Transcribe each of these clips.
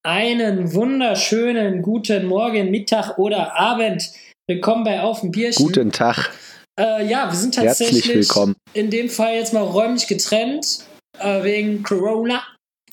Einen wunderschönen guten Morgen, Mittag oder Abend. Willkommen bei Auf dem Bierchen. Guten Tag. Ja, wir sind tatsächlich Herzlich willkommen. In dem Fall jetzt mal räumlich getrennt, wegen Corona.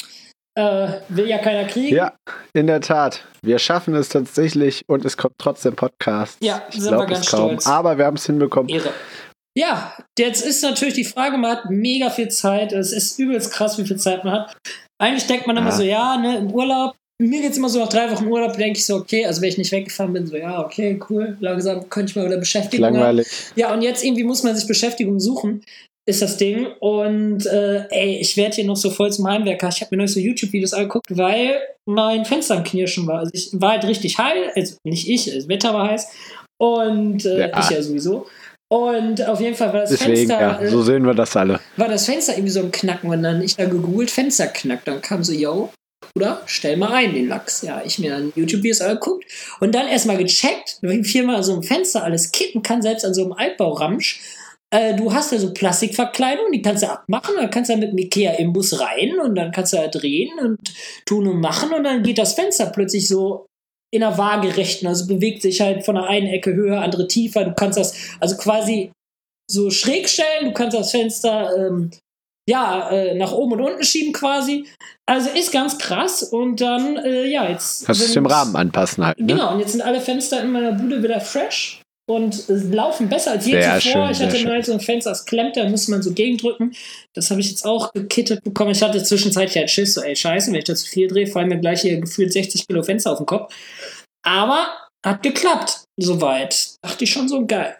Will ja keiner kriegen. Ja, in der Tat. Wir schaffen es tatsächlich und es kommt trotzdem Podcast. Ja, ich sind wir ganz stolz. Aber wir haben es hinbekommen. Ehre. Ja, jetzt ist natürlich die Frage, man hat mega viel Zeit. Es ist übelst krass, wie viel Zeit man hat. Eigentlich denkt man immer so, ja, ne, im Urlaub. Mir geht es immer so, nach 3 Wochen Urlaub denke ich so, okay, also wenn ich nicht weggefahren bin, so, ja, okay, cool, langsam könnte ich mal wieder Beschäftigung langweilig haben. Ja, und jetzt irgendwie muss man sich Beschäftigung suchen, ist das Ding. Und ich werde hier noch so voll zum Heimwerker. Ich habe mir neulich so YouTube-Videos angeguckt, weil mein Fenster am Knirschen war. Also ich war halt richtig heiß, also nicht ich, das Wetter war heiß. Und ich ja sowieso. Und auf jeden Fall war das Deswegen, Fenster. Ja, so sehen wir das alle. War das Fenster irgendwie so ein Knacken und dann ich da gegoogelt, Fenster knackt. Dann kam so, yo, Bruder, stell mal ein den Lachs. Ja, ich mir dann YouTube-Videos angeguckt und dann erstmal gecheckt, wie viel man so ein Fenster alles kippen kann, selbst an so einem Altbauramsch. Du hast ja so Plastikverkleidung, die kannst du abmachen, dann kannst du mit dem Ikea-Imbus rein und dann kannst du da drehen und tun und machen und dann geht das Fenster plötzlich so in einer waagerechten, also bewegt sich halt von der einen Ecke höher, andere tiefer. Du kannst das also quasi so schräg stellen, du kannst das Fenster nach oben und unten schieben quasi. Also ist ganz krass und dann, jetzt... Kannst du es dem Rahmen anpassen halt, ne? Genau, und jetzt sind alle Fenster in meiner Bude wieder fresh und laufen besser als je zuvor. Ich hatte mal so ein Fenster, das klemmt, da musste man so gegendrücken. Das habe ich jetzt auch gekittet bekommen. Ich hatte zwischenzeitlich halt Schiss, so scheiße, wenn ich da zu viel drehe, fallen mir gleich hier gefühlt 60 Kilo Fenster auf den Kopf. Aber hat geklappt, soweit. Dachte ich schon so, geil.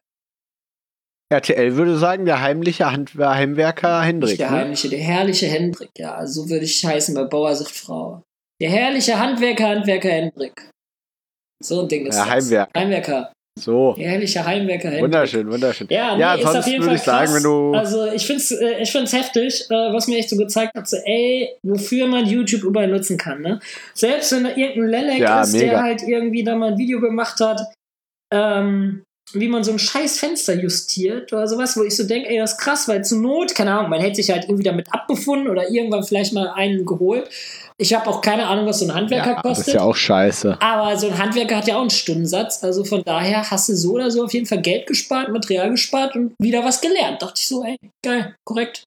RTL würde sagen, der heimliche Heimwerker Hendrik. Der herrliche Hendrik, ja. So würde ich heißen bei Bauer sucht Frau. Der herrliche Handwerker Hendrik. So ein Ding ist das. Heimwerker. So. Der herrliche Heimwerker Hendrik. Wunderschön. Ja, nee, sonst würde ich sagen, wenn du... Also ich find's heftig, was mir echt so gezeigt hat, so wofür man YouTube überall nutzen kann, ne? Selbst wenn da irgendein Lelek ist, mega. Der halt irgendwie da mal ein Video gemacht hat, wie man so ein scheiß Fenster justiert oder sowas, wo ich so denke, das ist krass, weil zur Not, keine Ahnung, man hätte sich halt irgendwie damit abgefunden oder irgendwann vielleicht mal einen geholt. Ich habe auch keine Ahnung, was so ein Handwerker kostet. Das ist ja auch scheiße. Aber so ein Handwerker hat ja auch einen Stundensatz, also von daher hast du so oder so auf jeden Fall Geld gespart, Material gespart und wieder was gelernt. Dachte ich so, geil, korrekt.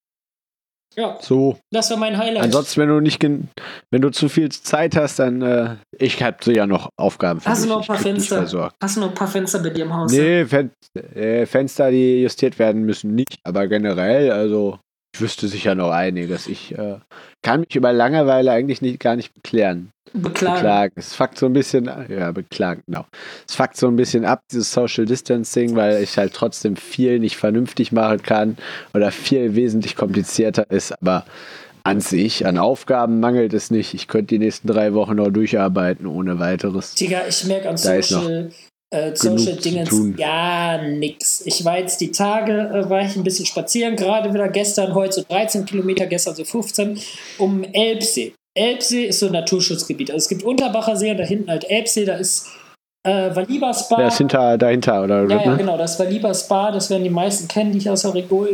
Ja, so. Das war mein Highlight. Ansonsten, wenn du zu viel Zeit hast, dann ich habe so ja noch Aufgaben für dich. Hast du noch ein paar Fenster bei dir im Haus? Nee, Fenster, die justiert werden müssen, nicht. Aber generell, also ich wüsste sicher noch einiges. Ich kann mich über Langeweile eigentlich gar nicht beklagen. Es fuckt so ein bisschen, beklagen, genau. Es fuckt so ein bisschen ab, dieses Social Distancing, weil ich halt trotzdem viel nicht vernünftig machen kann oder viel wesentlich komplizierter ist, aber an sich, an Aufgaben mangelt es nicht. Ich könnte die nächsten 3 Wochen noch durcharbeiten, ohne weiteres. Digga, ich merke an Social Dingen gar nix. Ich war jetzt die Tage, war ich ein bisschen spazieren, gerade wieder gestern, heute so 13 Kilometer, gestern so 15, um Elbsee. Elbsee ist so ein Naturschutzgebiet. Also es gibt Unterbacher See und da hinten halt Elbsee, da ist Valiba Spa. Der ist dahinter, oder? Ja, genau, das Valiba Spa, das werden die meisten kennen, die aus der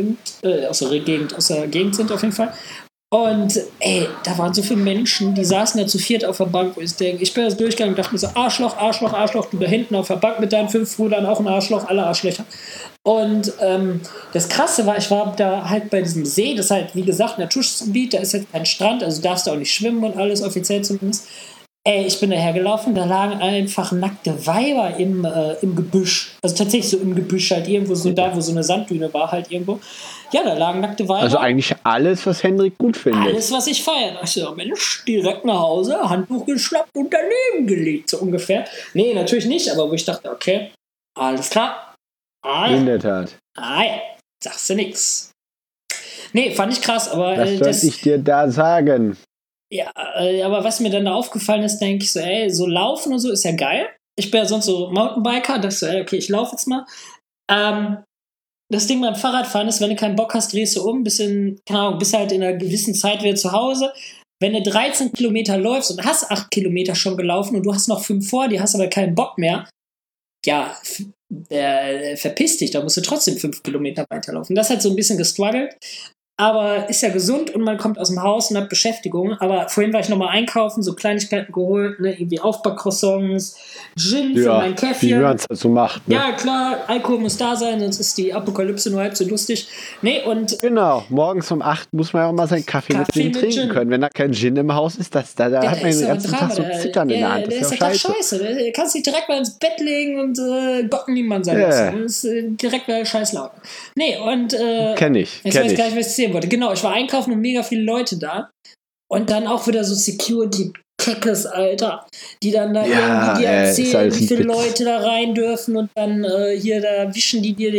Gegend sind auf jeden Fall. Und da waren so viele Menschen, die saßen da zu viert auf der Bank, wo ich denke, ich bin jetzt durchgegangen und dachte mir so, Arschloch, du da hinten auf der Bank mit deinen 5 Brüdern auch ein Arschloch, alle Arschlöcher. Und das Krasse war, ich war da halt bei diesem See, das ist halt, wie gesagt, ein Naturschutzgebiet, da ist jetzt kein Strand, also darfst du auch nicht schwimmen und alles, offiziell zumindest. Ich bin daher gelaufen, da lagen einfach nackte Weiber im Gebüsch. Also tatsächlich so im Gebüsch halt irgendwo so da, wo so eine Sanddüne war halt irgendwo. Ja, da lagen nackte Weiber. Also eigentlich alles, was Hendrik gut findet. Alles, was ich feiere. Ich so, Mensch, direkt nach Hause, Handtuch geschnappt und daneben gelegt, so ungefähr. Nee, natürlich nicht, aber wo ich dachte, okay, alles klar. In der Tat. Sagst du nix. Nee, fand ich krass, aber... Was soll ich dir da sagen? Ja, aber was mir dann da aufgefallen ist, denke ich so, so laufen und so ist ja geil. Ich bin ja sonst so Mountainbiker, dachte so, okay, ich laufe jetzt mal. Das Ding beim Fahrradfahren ist, wenn du keinen Bock hast, drehst du um, bist halt in einer gewissen Zeit wieder zu Hause. Wenn du 13 Kilometer läufst und hast 8 Kilometer schon gelaufen und du hast noch 5 vor dir, hast aber keinen Bock mehr, ja, verpiss dich, da musst du trotzdem 5 Kilometer weiterlaufen. Das hat so ein bisschen gestruggelt. Aber ist ja gesund und man kommt aus dem Haus und hat Beschäftigung. Aber vorhin war ich nochmal einkaufen, so Kleinigkeiten geholt, ne? Irgendwie Aufbackcroissants, Gin für mein Käffchen. Wie man es so macht. Ne? Ja, klar, Alkohol muss da sein, sonst ist die Apokalypse nur halb so lustig. Nee, und genau, morgens um 8 muss man ja auch mal seinen Kaffee mit trinken Gin. Können. Wenn da kein Gin im Haus ist, da hat man den ganzen Tag so Zittern in der Hand. Das ist ja scheiße. Du kannst dich direkt mal ins Bett legen und Gott niemand sein lassen. Das ist direkt mal Scheißlaut. Nee, und kenn ich. Ich weiß gar nicht, was ich sehen wollte. Genau, ich war einkaufen und mega viele Leute da. Und dann auch wieder so Security-Keckes, Alter, die dann da irgendwie dir erzählen, wie viele Leute da rein dürfen und dann da wischen die dir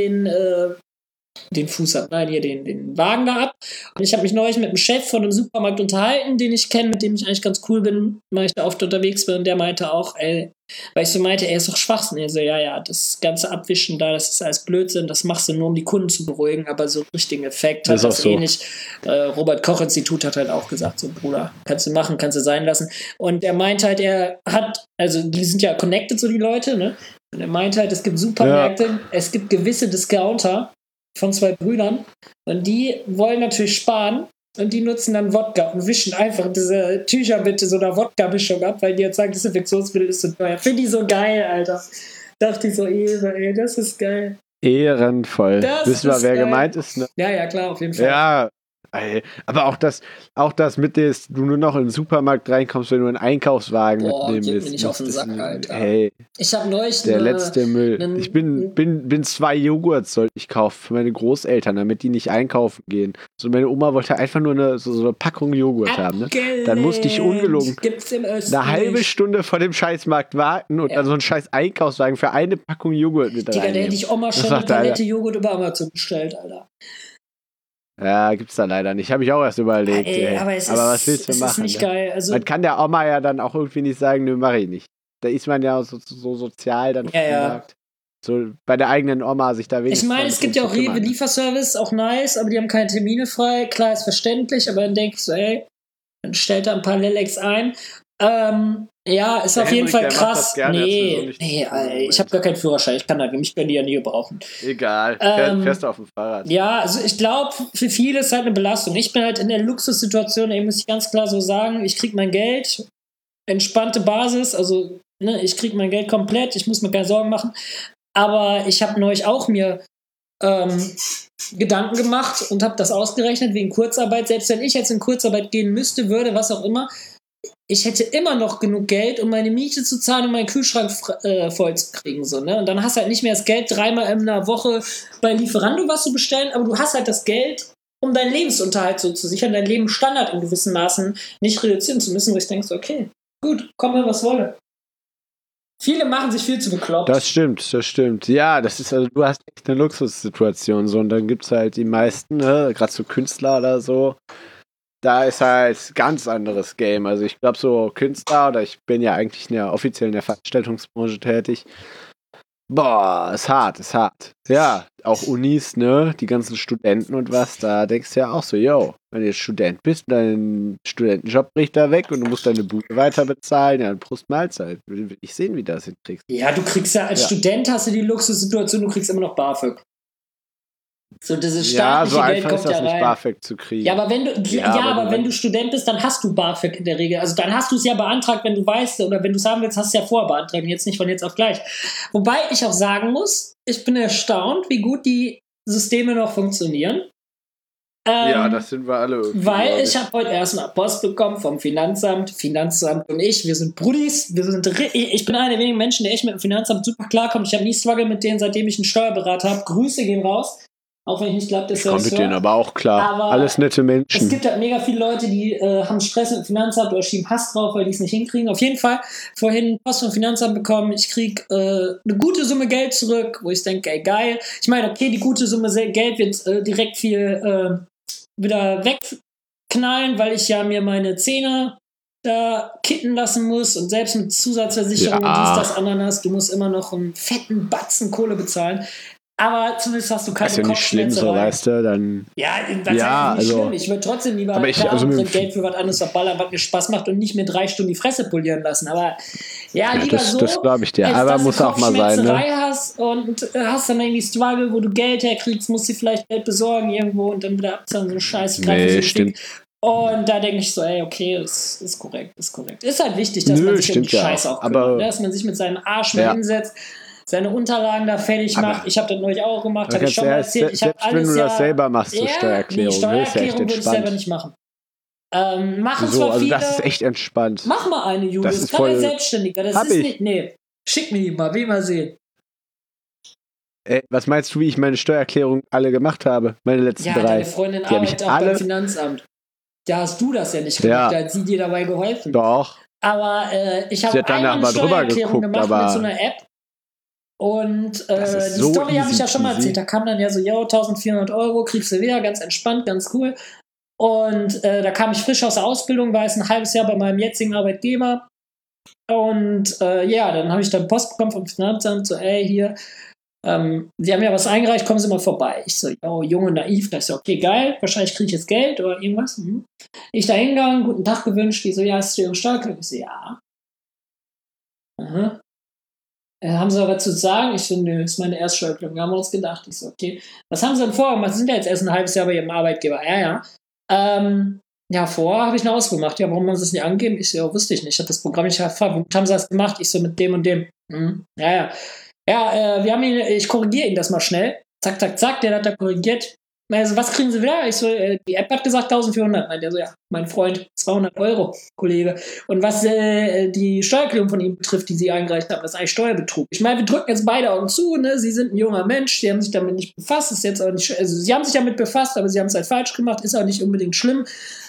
den Fuß ab, nein, hier den Wagen da ab. Und ich habe mich neulich mit einem Chef von einem Supermarkt unterhalten, den ich kenne, mit dem ich eigentlich ganz cool bin, weil ich da oft unterwegs bin. Und der meinte auch, weil ich so meinte, ist doch Schwachsinn. Er so, ja, das ganze Abwischen da, das ist alles Blödsinn, das machst du nur, um die Kunden zu beruhigen, aber so einen richtigen Effekt hat das eh nicht. Robert-Koch-Institut hat halt auch gesagt, so Bruder, kannst du machen, kannst du sein lassen. Und er meinte halt, die sind ja connected, so die Leute, ne? Und er meinte halt, es gibt Supermärkte, es gibt gewisse Discounter von 2 Brüdern und die wollen natürlich sparen und die nutzen dann Wodka und wischen einfach diese Tücher mit so einer Wodka-Mischung ab, weil die jetzt sagen, Desinfektionsmittel ist so teuer. Finde ich so geil, Alter. Dachte ich so, ey, das ist geil. Ehrenvoll. Wissen wir, wer geil gemeint ist? Ne? Ja, klar, auf jeden Fall. Ja, aber auch das mit dem, du nur noch in den Supermarkt reinkommst, wenn du einen Einkaufswagen mitnehmen willst. Mir nicht auf den Sack, Alter. Hey, ich habe neulich der letzte Müll. Ich bin 2 Joghurts sollte ich kaufen für meine Großeltern, damit die nicht einkaufen gehen. So, meine Oma wollte einfach nur so eine Packung Joghurt haben. Ne? Dann musste ich ungelogen eine halbe Stunde vor dem Scheißmarkt warten und dann so einen scheiß Einkaufswagen für eine Packung Joghurt mit reinnehmen. Digga, da hätte ich Oma schon eine Palette Joghurt über Amazon bestellt, Alter. Ja, gibt's da leider nicht. Habe ich auch erst überlegt. Aber was willst du machen? Ist nicht geil. Also, man kann der Oma ja dann auch irgendwie nicht sagen, nö, mach ich nicht. Da ist man ja so sozial dann gesagt. So bei der eigenen Oma sich da wenigstens. Ich meine, es gibt ja auch Rewe-Lieferservice, auch nice, aber die haben keine Termine frei. Klar, ist verständlich, aber dann denke ich so, dann stellt da ein paar Lelex ein. Ja, ist auf jeden Fall krass. Nee, ich habe gar keinen Führerschein. Ich kann mich können die ja nie gebrauchen. Egal, fährst du auf dem Fahrrad. Ja, also ich glaube, für viele ist halt eine Belastung. Ich bin halt in der Luxussituation, muss ich ganz klar so sagen, ich kriege mein Geld, entspannte Basis, also ich kriege mein Geld komplett, ich muss mir keine Sorgen machen. Aber ich habe neulich auch mir Gedanken gemacht und habe das ausgerechnet wegen Kurzarbeit. Selbst wenn ich jetzt in Kurzarbeit gehen müsste, was auch immer, ich hätte immer noch genug Geld, um meine Miete zu zahlen und meinen Kühlschrank voll zu kriegen. So, ne? Und dann hast du halt nicht mehr das Geld, 3-mal in einer Woche bei Lieferando was zu bestellen, aber du hast halt das Geld, um deinen Lebensunterhalt so zu sichern, deinen Lebensstandard in gewissen Maßen nicht reduzieren zu müssen, wo ich denke, okay, gut, komme was wolle. Viele machen sich viel zu bekloppt. Das stimmt. Ja, das ist, also du hast echt eine Luxussituation, so, und dann gibt es halt die meisten, gerade so Künstler oder so, da ist halt ganz anderes Game. Also ich glaube, so Künstler, oder ich bin ja eigentlich offiziell in der Veranstaltungsbranche tätig. Boah, ist hart. Ja, auch Unis, ne, die ganzen Studenten und was, da denkst du ja auch so, wenn du jetzt Student bist, dein Studentenjob bricht da weg und du musst deine Bude weiter bezahlen, ja, dann Prost Mahlzeit. Will ich sehen, wie du das hinkriegst. Ja, du kriegst ja, als Student hast du die Luxussituation, du kriegst immer noch BAföG. So, dieses staatliche Geld kommt ja rein. Nicht BAföG zu kriegen. Ja, aber wenn du Student bist, dann hast du BAföG in der Regel. Also dann hast du es ja beantragt, wenn du weißt, oder wenn du es haben willst, hast du es ja vorher beantragt, und jetzt nicht von jetzt auf gleich. Wobei ich auch sagen muss, ich bin erstaunt, wie gut die Systeme noch funktionieren. Ja, das sind wir alle. Weil ich habe heute erst eine Post bekommen vom Finanzamt. Finanzamt und ich, wir sind Brudis. Ich bin einer der wenigen Menschen, der echt mit dem Finanzamt super klarkommt. Ich habe nie Struggle mit denen, seitdem ich einen Steuerberater habe. Grüße gehen raus. Auch wenn ich nicht glaube, dass ich komme mit denen aber auch klar. Aber alles nette Menschen. Es gibt halt mega viele Leute, die haben Stress mit dem Finanzamt oder schieben Hass drauf, weil die es nicht hinkriegen. Auf jeden Fall vorhin Post vom Finanzamt bekommen. Ich kriege eine gute Summe Geld zurück, wo ich denke, ey, geil. Ich meine, okay, die gute Summe Geld wird direkt viel wieder wegknallen, weil ich ja mir meine Zähne da kitten lassen muss und selbst mit Zusatzversicherung und dies, das, Ananas, du musst immer noch einen fetten Batzen Kohle bezahlen. Aber zumindest hast du keine Kopfschmerzen. Ist ja nicht schlimm, so weißt du, dann... Ja, das heißt nicht schlimm. Ich würde trotzdem lieber Geld für was anderes verballern, was mir Spaß macht und nicht mir 3 Stunden die Fresse polieren lassen. Aber lieber das glaube ich dir. Aber muss auch mal sein, ne? Hast und hast dann irgendwie Struggle, wo du Geld herkriegst, musst dir vielleicht Geld besorgen irgendwo und dann wieder abzahlen, so ein Scheiß. Nee, stimmt. Und da denke ich so, okay, ist korrekt. Ist halt wichtig, dass man sich um die Scheiße auch kümmert, dass man sich mit seinem Arsch mal hinsetzt, seine Unterlagen da fertig macht. Ich habe das neulich auch gemacht, habe ich schon mal erzählt. Ich selbst wenn du das selber machst, so Steuererklärung, Steuererklärung würde ich selber nicht machen. Machen so, zwar also viele, das ist echt entspannt. Mach mal eine, Julius. Das ist voll ein Selbstständiger. Das ist nicht. Nee, schick mir die mal, will mal sehen. Was meinst du, wie ich meine Steuererklärung alle gemacht habe? Meine letzten 3. Deine Freundin arbeitet auch beim Finanzamt. Da hast du das ja nicht gemacht, da hat sie dir dabei geholfen. Doch. Aber ich habe einmal eine Steuererklärung gemacht mit so einer App. Und die Story habe ich ja schon mal erzählt. Da kam dann ja so, 1.400 €, kriegst du wieder, ganz entspannt, ganz cool. Und da kam ich frisch aus der Ausbildung, war jetzt ein halbes Jahr bei meinem jetzigen Arbeitgeber. Und dann habe ich dann Post bekommen vom Finanzamt, so, hier, Sie haben ja was eingereicht, kommen Sie mal vorbei. Ich so, jung und naiv, das ist ja okay, geil, wahrscheinlich kriege ich jetzt Geld oder irgendwas. Ich da hingegangen, guten Tag gewünscht, die so, ist Ihre Steuererklärung? Ich so, ja. Aha. Haben Sie aber was zu sagen? Ich so, nö, ist meine Erststeuererklärung. Haben wir uns gedacht. Ich so, okay. Was haben Sie denn vorgemacht? Sie sind ja jetzt erst ein halbes Jahr bei Ihrem Arbeitgeber. Ja. Vorher habe ich eine Ausbildung gemacht. Ja, warum haben Sie es nicht angegeben? Ich so, wusste ich nicht. Ich habe das Programm nicht erfahren. Womit haben Sie das gemacht? Ich so, mit dem und dem. Ja, wir haben ich korrigiere Ihnen das mal schnell. Zack, zack, zack, der hat da korrigiert. Also, was kriegen Sie wieder? Ich so, die App hat gesagt 1.400. Meint er so, mein Freund, 200 €, Kollege. Und was die Steuererklärung von ihm betrifft, die Sie eingereicht haben, das ist eigentlich Steuerbetrug. Ich meine, wir drücken jetzt beide Augen zu, ne? Sie sind ein junger Mensch, Sie haben sich damit nicht befasst, ist jetzt auch nicht, also Sie haben sich damit befasst, aber Sie haben es halt falsch gemacht, ist auch nicht unbedingt schlimm.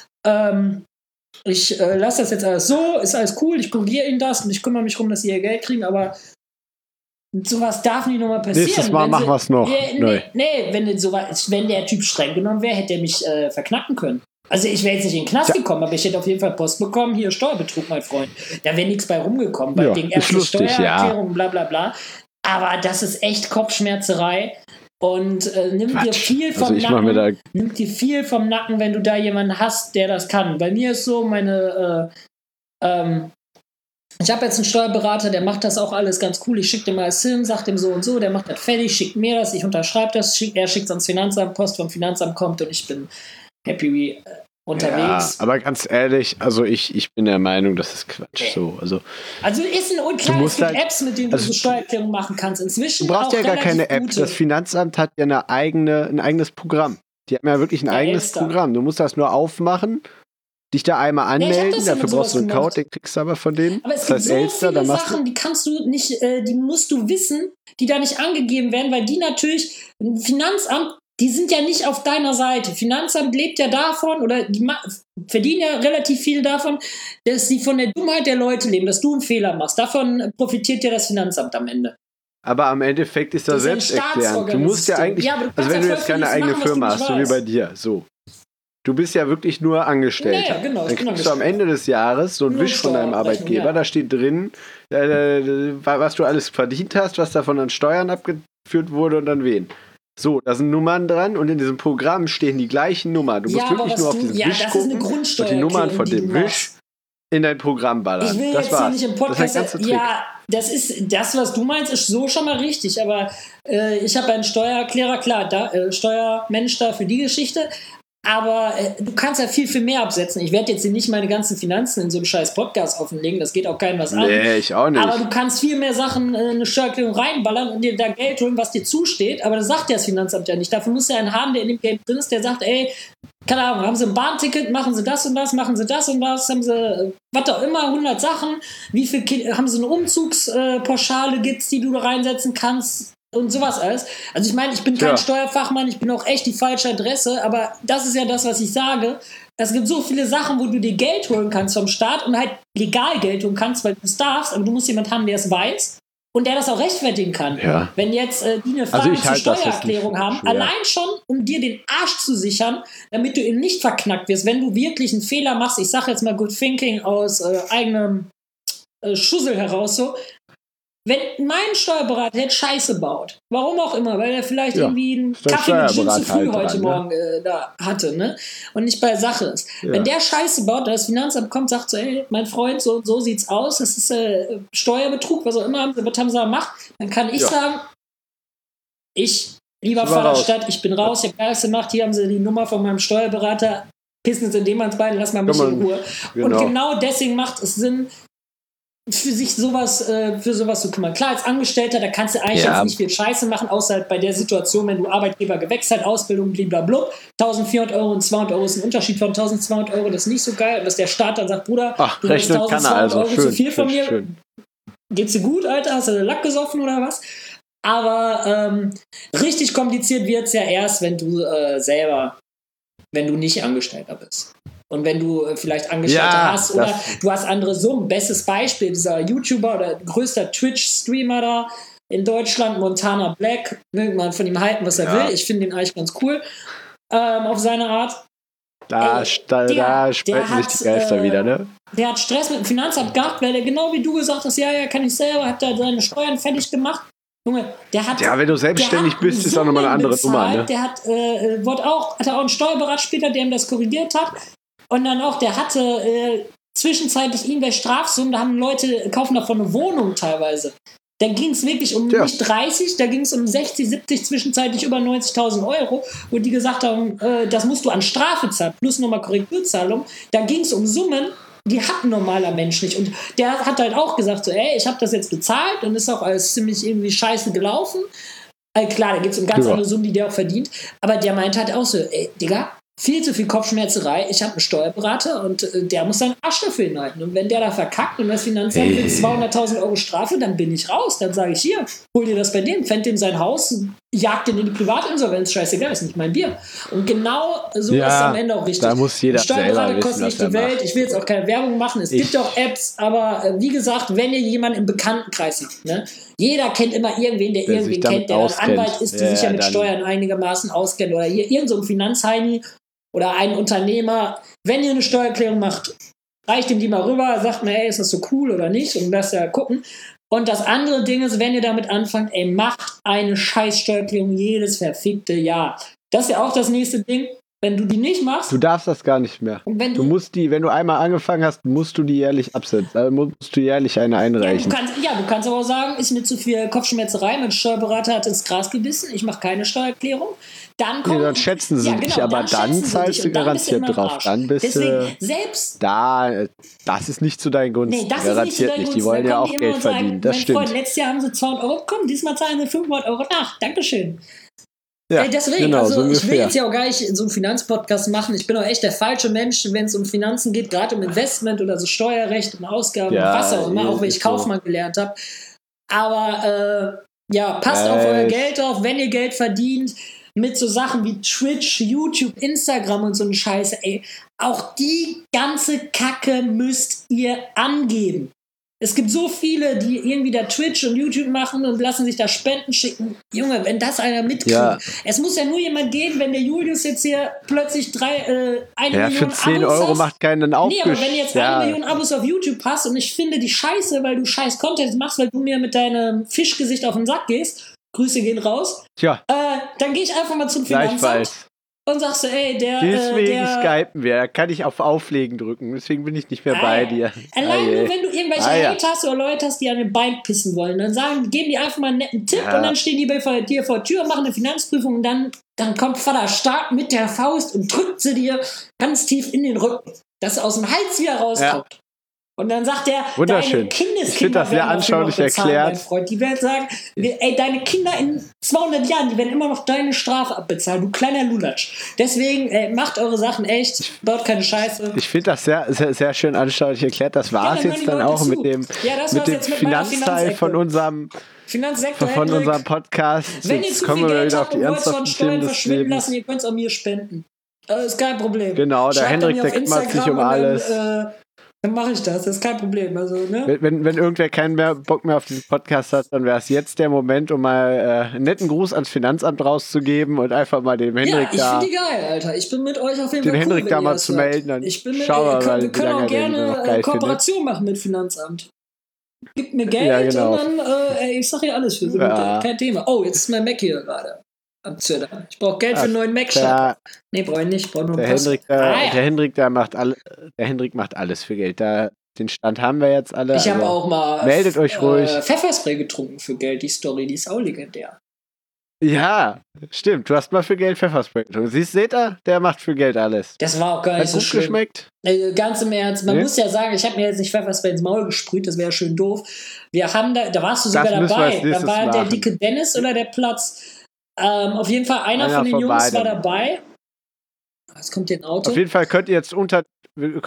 Ich lasse das jetzt alles so, ist alles cool, ich korrigiere Ihnen das und ich kümmere mich darum, dass Sie Ihr Geld kriegen, aber sowas darf nicht nochmal passieren. Nächstes Mal machen wir es noch. Nee, wenn der Typ streng genommen wäre, hätte er mich verknacken können. Also ich wäre jetzt nicht in den Knast gekommen, aber ich hätte auf jeden Fall Post bekommen, hier Steuerbetrug, mein Freund. Da wäre nichts bei rumgekommen, bei den ersten Steuererklärungen, bla bla bla. Aber das ist echt Kopfschmerzerei. Und nimm dir viel vom Nacken, wenn du da jemanden hast, der das kann. Bei mir ist so, ich habe jetzt einen Steuerberater, der macht das auch alles ganz cool. Ich schicke dem alles hin, sag dem so und so, der macht das fertig, schickt mir das, ich unterschreibe das, er schickt es ans Finanzamt, Post vom Finanzamt kommt und ich bin happy unterwegs. Ja, aber ganz ehrlich, also ich bin der Meinung, das ist Quatsch. So, also ist es gibt Apps, mit denen du so Steuererklärung machen kannst. Inzwischen du brauchst ja gar keine App. Das Finanzamt hat ja ein eigenes Programm. Die haben ja wirklich ein eigenes Programm. Du musst das nur aufmachen, dich da einmal anmelden, dafür brauchst du einen Code, den kriegst du aber von denen. Aber es gibt so viele Sachen, die kannst du nicht, die musst du wissen, die da nicht angegeben werden, weil die natürlich, Finanzamt, die sind ja nicht auf deiner Seite. Finanzamt lebt ja davon, oder die verdienen ja relativ viel davon, dass sie von der Dummheit der Leute leben, dass du einen Fehler machst. Davon profitiert ja das Finanzamt am Ende. Aber am Endeffekt ist das selbsterklärend. Du musst ja eigentlich, also wenn du jetzt keine eigene Firma hast, so wie bei dir, so. Du bist ja wirklich nur angestellt. Ja, genau. Dann kriegst du am Ende des Jahres so einen Wisch von deinem Arbeitgeber. Da steht drin, was du alles verdient hast, was davon an Steuern abgeführt wurde und an wen. So, da sind Nummern dran und in diesem Programm stehen die gleichen Nummern. Du musst wirklich nur auf diesen Wisch gucken und die Nummern von dem Wisch in dein Programm ballern. Ich will das jetzt hier nicht im Podcast. Das ist das ist das, was du meinst, ist so schon mal richtig. Aber ich habe einen Steuererklärer, klar, Steuermensch da für die Geschichte. Aber du kannst ja viel, viel mehr absetzen. Ich werde jetzt hier nicht meine ganzen Finanzen in so einem scheiß Podcast offenlegen. Das geht auch keinem was an. Nee, ich auch nicht. Aber du kannst viel mehr Sachen in eine Steuererklärung reinballern und dir da Geld holen, was dir zusteht. Aber das sagt ja das Finanzamt ja nicht. Dafür muss ja einen haben, der in dem Game drin ist, der sagt, keine Ahnung, haben Sie ein Bahnticket, machen Sie das und das, machen Sie das und das, haben Sie, was auch immer, 100 Sachen. Wie viel haben Sie eine Umzugspauschale, gibt's, die du da reinsetzen kannst? Und sowas alles. Also ich meine, ich bin kein Steuerfachmann, ich bin auch echt die falsche Adresse, aber das ist ja das, was ich sage. Es gibt so viele Sachen, wo du dir Geld holen kannst vom Staat und halt legal Geld holen kannst, weil du es darfst, aber du musst jemanden haben, der es weiß und der das auch rechtfertigen kann. Ja. Wenn jetzt die eine Frage zur Steuererklärung haben, allein schon, um dir den Arsch zu sichern, damit du eben nicht verknackt wirst, wenn du wirklich einen Fehler machst, ich sage jetzt mal Good Thinking aus eigenem Schussel heraus so, Wenn mein Steuerberater jetzt Scheiße baut, warum auch immer, weil er vielleicht irgendwie einen Kaffee mit Gin zu früh heute Morgen da hatte, ne? Und nicht bei Sache ist. Ja. Wenn der Scheiße baut, das Finanzamt kommt, sagt so, ey, mein Freund, so sieht's aus, das ist Steuerbetrug, was auch immer, was haben sie gemacht, dann kann ich sagen, lieber Vaterstadt, ich bin raus, ich habe alles gemacht, hier haben sie die Nummer von meinem Steuerberater, pissen sie in dem ans Bein, lass mal mich in Ruhe. Genau. Und genau deswegen macht es Sinn, für sich sowas zu kümmern. Klar, als Angestellter, da kannst du eigentlich jetzt nicht viel Scheiße machen, außer halt bei der Situation, wenn du Arbeitgeber gewechselt, Ausbildung, blablabla, 1.400 Euro und 200 Euro ist ein Unterschied von 1.200 Euro, das ist nicht so geil. Und dass der Staat dann sagt, Bruder, du hast 1.200 Euro zu viel von mir. Schön. Geht's dir gut, Alter? Hast du Lack gesoffen oder was? Aber richtig kompliziert wird's ja erst, wenn du wenn du nicht Angestellter bist. Und wenn du vielleicht Angestellte hast oder du hast andere Summen. Bestes Beispiel, dieser YouTuber oder größter Twitch-Streamer da in Deutschland, Montana Black, möge man von ihm halten, was er will. Ich finde ihn eigentlich ganz cool auf seine Art. Da spalten sich die Geister wieder, ne? Der hat Stress mit dem Finanzamt gehabt, weil der genau wie du gesagt hast, kann ich selber, hat da seine Steuern fertig gemacht. Junge, der hat... Ja, wenn du selbstständig bist, ist auch nochmal eine andere Nummer, ne? Der hat auch einen Steuerberater später, der ihm das korrigiert hat. Und dann auch, der hatte zwischenzeitlich irgendwelche Strafsummen, da haben Leute, kaufen davon eine Wohnung teilweise. Da ging es wirklich um nicht 30, da ging es um 60, 70, zwischenzeitlich über 90.000 Euro, wo die gesagt haben, das musst du an Strafe zahlen, plus nochmal Korrekturzahlung. Da ging es um Summen, die hat ein normaler Mensch nicht. Und der hat halt auch gesagt, so, ich habe das jetzt bezahlt und ist auch alles ziemlich irgendwie scheiße gelaufen. Klar, da geht es um ganz andere Summen, die der auch verdient. Aber der meint halt auch so, Digga, viel zu viel Kopfschmerzerei. Ich habe einen Steuerberater und der muss seinen Arsch dafür hinhalten. Und wenn der da verkackt und das Finanzamt will 200.000 Euro Strafe, dann bin ich raus. Dann sage ich hier, hol dir das bei dem, fänd dem sein Haus, jagt den in die Privatinsolvenz, scheißegal, ist nicht mein Bier. Und genau so ist es am Ende auch richtig. Da muss jeder Steuerberater selber kostet nicht die Welt. Ich will jetzt auch keine Werbung machen. Es gibt auch Apps, aber wie gesagt, wenn ihr jemanden im Bekanntenkreis habt, ne? Jeder kennt immer irgendwen, der irgendwen kennt, der ein Anwalt ist, die sich ja mit Steuern einigermaßen auskennt oder hier irgend so ein Finanzheini oder ein Unternehmer. Wenn ihr eine Steuererklärung macht, reicht ihm die mal rüber, sagt mir, ist das so cool oder nicht und lasst ja gucken. Und das andere Ding ist, wenn ihr damit anfangt, macht eine scheiß Steuererklärung jedes verfickte Jahr. Das ist ja auch das nächste Ding. Wenn du die nicht machst... Du darfst das gar nicht mehr. Und wenn du einmal angefangen hast, musst du die jährlich absetzen. Also musst du jährlich eine einreichen. Du kannst aber auch sagen, ist mir zu viel Kopfschmerzerei, mein Steuerberater hat ins Gras gebissen, ich mache keine Steuererklärung. Dann schätzen sie dich, aber dann zahlst du garantiert drauf. Dann bist du... Selbst... Das ist nicht zu deinen Gunsten. Garantiert nicht. Die wollen ja auch Geld verdienen. Das stimmt. Freund, letztes Jahr haben sie 200 Euro bekommen, diesmal zahlen sie 500 Euro nach. Dankeschön. Ja, deswegen, genau, so ich will jetzt ja auch gar nicht so einen Finanzpodcast machen. Ich bin auch echt der falsche Mensch, wenn es um Finanzen geht, gerade um Investment oder so Steuerrecht und Ausgaben und was auch immer, auch wenn ich Kaufmann gelernt habe. Aber passt auf euer Geld auf, wenn ihr Geld verdient, mit so Sachen wie Twitch, YouTube, Instagram und so ein Scheiße, auch die ganze Kacke müsst ihr angeben. Es gibt so viele, die irgendwie da Twitch und YouTube machen und lassen sich da Spenden schicken. Junge, wenn das einer mitkriegt. Ja. Es muss ja nur jemand geben, wenn der Julius jetzt hier plötzlich 1 Million für 10 Abos Euro hast. Macht keinen Aufwisch. Nee, aber wenn jetzt 1 Million Abos auf YouTube hast und ich finde die scheiße, weil du scheiß Content machst, weil du mir mit deinem Fischgesicht auf den Sack gehst, Grüße gehen raus, dann gehe ich einfach mal zum Finanzamt. Und sagst du, deswegen skypen wir, da kann ich auf Auflegen drücken, deswegen bin ich nicht mehr bei dir. Allein nur, wenn du irgendwelche Hater hast oder Leute hast, die an den Bein pissen wollen, dann geben die einfach mal einen netten Tipp und dann stehen die bei dir vor der Tür, machen eine Finanzprüfung und dann kommt Vater Staat mit der Faust und drückt sie dir ganz tief in den Rücken, dass sie aus dem Hals wieder rauskommt. Ja. Und dann sagt der, wunderschön. Ich finde das sehr anschaulich erklärt. Mein Freund. Die werden sagen, deine Kinder in 200 Jahren, die werden immer noch deine Strafe abbezahlen, du kleiner Lulatsch. Deswegen macht eure Sachen echt, baut keine Scheiße. Ich finde das sehr, sehr, sehr schön anschaulich erklärt. Das war es jetzt dann auch mit dem Finanzteil von unserem Podcast. Wenn ihr zu viel Geld habt und wollt von Steuern verschwinden lassen, ihr könnt es an mir spenden. Ist kein Problem. Genau, der Hendrik, der kümmert sich um alles. Dann mache ich das ist kein Problem. Also, ne? Wenn irgendwer keinen Bock mehr auf diesen Podcast hat, dann wäre es jetzt der Moment, um mal einen netten Gruß ans Finanzamt rauszugeben und einfach mal dem Hendrik ich finde die geil, Alter. Ich bin mit euch auf jeden Fall den Hendrik da mal zu melden. Dann wir können auch gerne Kooperation machen mit Finanzamt. Gib mir Geld und dann, ich sag hier alles für so kein Thema. Oh, jetzt ist mein Mac hier gerade. Ich brauche Geld für einen neuen Mac-Starter. Nee, brauche ich nicht. Ich brauche nur einen Pass. Der Hendrik macht alles für Geld. Den Stand haben wir jetzt alle. Ich habe auch mal meldet euch ruhig. Pfefferspray getrunken für Geld. Die Story, die ist auch legendär. Ja, stimmt. Du hast mal für Geld Pfefferspray getrunken. Seht ihr? Der macht für Geld alles. Das war auch gar nicht so schlimm. Geschmeckt? Ganz im Ernst. Man muss ja sagen, ich habe mir jetzt nicht Pfefferspray ins Maul gesprüht. Das wäre schön doof. Wir haben da warst du sogar dabei. Da war der dicke Dennis oder der Platz. Auf jeden Fall einer von den Jungs war dabei. Es kommt hier ein Auto. Auf jeden Fall könnt ihr jetzt unter der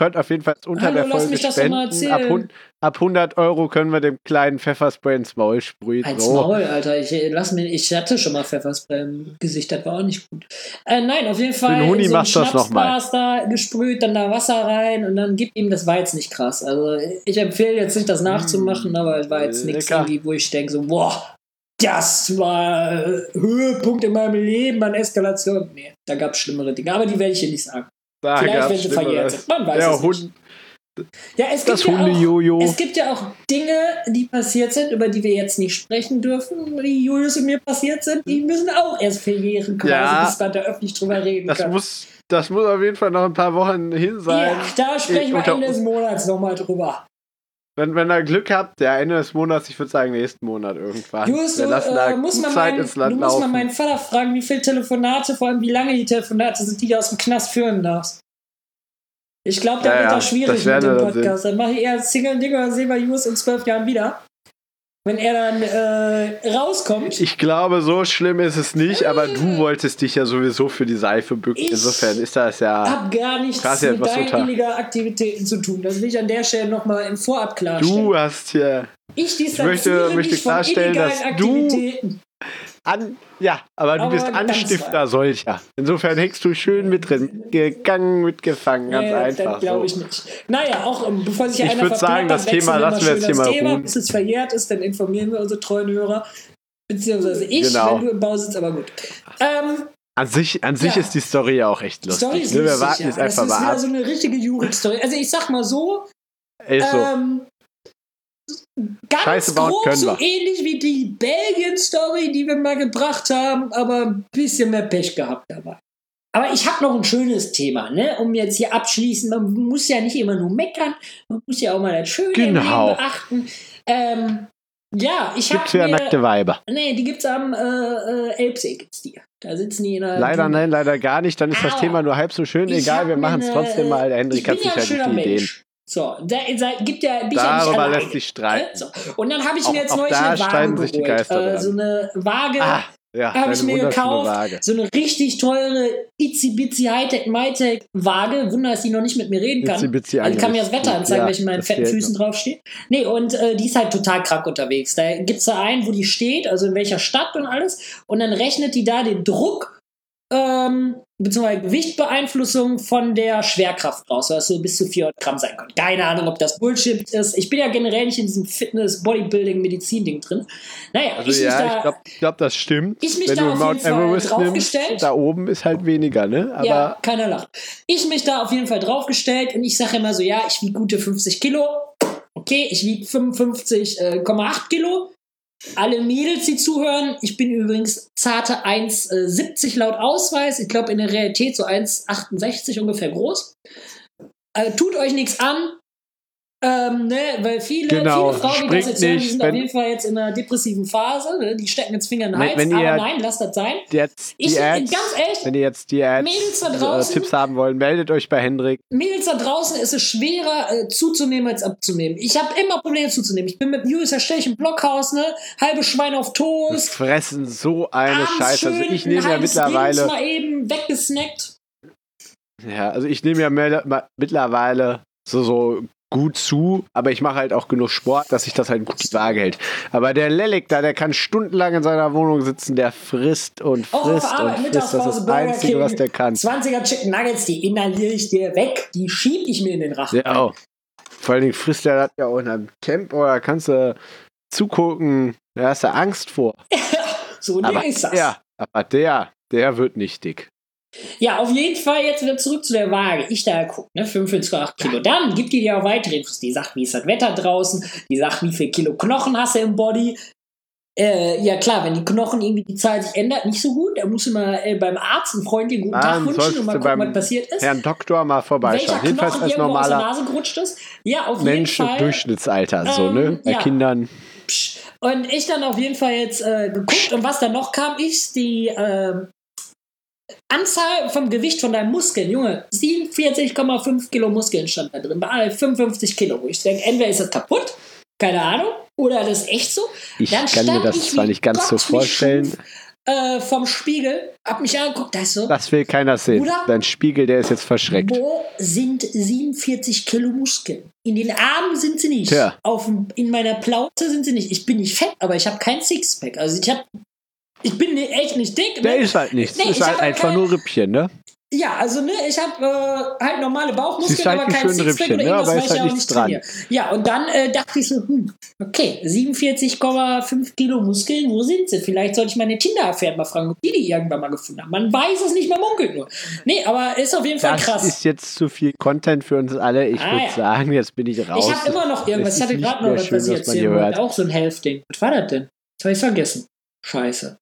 Folge spenden. Ab 100 € können wir dem kleinen Pfefferspray ins Maul sprühen. Ins Maul, Alter. Ich hatte schon mal Pfefferspray im Gesicht, das war auch nicht gut. Nein, auf jeden Fall in so ein Schnapsglas da gesprüht, dann da Wasser rein und dann gib ihm, das war jetzt nicht krass. Also ich empfehle jetzt nicht, das nachzumachen, aber es war jetzt nichts irgendwie, wo ich denke so, boah, das war Höhepunkt in meinem Leben an Eskalation. Nee, da gab es schlimmere Dinge, aber die werde ich hier nicht sagen. Vielleicht, wenn sie verjährt sind. Man weiß es nicht. Ja, es gibt ja auch Dinge, die passiert sind, über die wir jetzt nicht sprechen dürfen, die Julius und mir passiert sind, die müssen auch erst verjähren, quasi, bis man da öffentlich drüber reden kann. Das muss auf jeden Fall noch ein paar Wochen hin sein. Ja, da sprechen wir Ende des Monats nochmal drüber. Wenn ihr Glück habt, Ende des Monats, ich würde sagen nächsten Monat irgendwann. Julius, du musst mal meinen Vater fragen, wie viele Telefonate, vor allem wie lange die Telefonate sind, die du aus dem Knast führen darfst. Ich glaube, der wird da schwierig mit dem Podcast. Dann mache ich eher Single-Ding und dann sehen wir Julius in 12 Jahren wieder. Wenn er dann rauskommt. Ich glaube, so schlimm ist es nicht, aber du wolltest dich ja sowieso für die Seife bücken. Insofern ist das ja. Ich habe gar nichts mit deinen illegalen Aktivitäten zu tun. Das will ich an der Stelle nochmal im Vorab klarstellen. Du hast hier. Ich möchte klarstellen, dass Aktivitäten. Aber du bist Anstifter solcher. Insofern hängst du schön mit drin. Gegangen, mitgefangen, ganz einfach. Das glaube ich nicht. Naja, auch bevor sich einer verplappert, sagen, das Thema lassen wir jetzt hier mal ruhen. Bis es verjährt ist, dann informieren wir unsere treuen Hörer. Beziehungsweise wenn du im Bau sitzt, aber gut. An sich ist die Story ja auch echt lustig. Story ist lustig, wir warten jetzt einfach mal ab. Das ist wieder so eine richtige Jurik-Story. Also ich sag mal so, ganz Scheiße bauen grob können so wir. Ähnlich wie die Belgien-Story, die wir mal gebracht haben, aber ein bisschen mehr Pech gehabt dabei. Aber ich habe noch ein schönes Thema, ne? Um jetzt hier abschließend, man muss ja nicht immer nur meckern, man muss ja auch mal das Schöne im Leben beachten. Ich habe nackte Weiber. Nee, die gibt's am Elbsee, gibt's die. Da sitzen die in der leider gar nicht, dann ist das Thema nur halb so schön. Egal, wir machen es trotzdem mal. Der Hendrik hat sicher gute Ideen. So, da gibt ja dich Darüber ja nicht lässt sich streiten. So. Und dann habe ich mir jetzt neulich eine Waage geholt. So eine Waage habe ich mir gekauft. So eine richtig teure Itzy-Bitsy Hightech-Mytech-Waage. Wunder, dass die noch nicht mit mir reden kann. Also kann mir das Wetter anzeigen, wenn ich in meinen fetten Füßen draufstehe. Nee, und die ist halt total krank unterwegs. Da gibt es da einen, wo die steht, also in welcher Stadt und alles. Und dann rechnet die da den Druck beziehungsweise Gewichtbeeinflussung von der Schwerkraft raus, was so bis zu 400 Gramm sein kann. Keine Ahnung, ob das Bullshit ist. Ich bin ja generell nicht in diesem Fitness-, Bodybuilding-Medizin-Ding drin. Naja, also ich glaube, das stimmt. Wenn du Mount Everest nimmst, da oben ist halt weniger, ne? Aber ja, keiner lacht. Ich mich da auf jeden Fall draufgestellt und ich sage immer so, ja, ich wiege gute 50 Kilo. Okay, ich wiege 55,8 Kilo. Alle Mädels, die zuhören, ich bin übrigens zarte 1,70 laut Ausweis. Ich glaube in der Realität so 1,68 ungefähr groß. Tut euch nichts an. Weil viele Frauen, die das jetzt hören, die sind auf jeden Fall jetzt in einer depressiven Phase. Ne? Die stecken jetzt Finger in den Hals. Aber nein, lasst das sein. Ganz ehrlich, wenn ihr jetzt die Tipps haben wollen, meldet euch bei Hendrik. Mädels da draußen ist es schwerer zuzunehmen als abzunehmen. Ich habe immer Probleme zuzunehmen. Ich bin mit Julius Stech im Blockhaus, ne? Halbe Schwein auf Toast. Wir fressen so eine Scheiße. Also ich nehme ja mittlerweile mal eben weggesnackt. Ja, also ich nehme ja mittlerweile so gut zu, aber ich mache halt auch genug Sport, dass sich das halt gut die Waage hält. Aber der Lelek da, der kann stundenlang in seiner Wohnung sitzen, der frisst und frisst und frisst. Das ist das Einzige, was der kann. 20er Chicken Nuggets, die inhaliere ich dir weg, die schieb ich mir in den Rachen. Ja, auch. Vor allen Dingen frisst der das ja auch in einem Camp, oder kannst du zugucken, da hast du Angst vor. So ist das. Ja, aber der wird nicht dick. Ja, auf jeden Fall jetzt wieder zurück zu der Waage. Ich da gucke, ne, 45,8 Kilo. Dann gibt die dir auch weitere Infos. Die sagt, wie ist das Wetter draußen? Die sagt, wie viel Kilo Knochen hast du im Body? Ja klar, wenn die Knochen irgendwie die Zahl sich ändert, nicht so gut. Da musst du mal beim Arzt einen Freund den guten Tag wünschen und mal gucken, was passiert ist. Herrn Doktor mal vorbeischauen. Welcher Knochen als normaler aus der Nase gerutscht ist. Ja, auf Mensch, jeden Fall. Durchschnittsalter, so, ne? Bei Kindern. Und ich dann auf jeden Fall jetzt geguckt und was dann noch kam, ist die Anzahl vom Gewicht von deinen Muskeln. Junge, 47,5 Kilo Muskeln stand da drin, bei 55 Kilo. Wo ich denke, entweder ist das kaputt, keine Ahnung, oder das ist echt so. Ich dann kann mir das zwar nicht ganz so vorstellen. Vom Spiegel, hab mich angeguckt, da ist so. Das will keiner sehen. Oder? Dein Spiegel, der ist jetzt verschreckt. Wo sind 47 Kilo Muskeln? In den Armen sind sie nicht. Tja. In meiner Plauze sind sie nicht. Ich bin nicht fett, aber ich habe kein Sixpack. Also ich bin echt nicht dick. Ne? Der ist halt nichts. Nee, ist halt einfach nur Rippchen, ne? Ja, also ne, ich habe halt normale Bauchmuskeln, halt aber kein Sixpack Rippchen, oder irgendwas, aber weil ist ich halt ja auch nichts nicht dran. trainiere. Ja, und dann dachte ich so, okay, 47,5 Kilo Muskeln, wo sind sie? Vielleicht sollte ich meine Tinder-Affären mal fragen, ob die irgendwann mal gefunden haben. Man weiß es nicht, man munkelt nur. Nee, aber ist auf jeden Fall krass. Das ist jetzt zu viel Content für uns alle. Ich würde sagen, jetzt bin ich raus. Ich habe immer noch irgendwas. Ich hatte gerade noch was ich erzählen wollte. Auch so ein Health-Ding. Was war das denn? Das habe ich vergessen. Scheiße.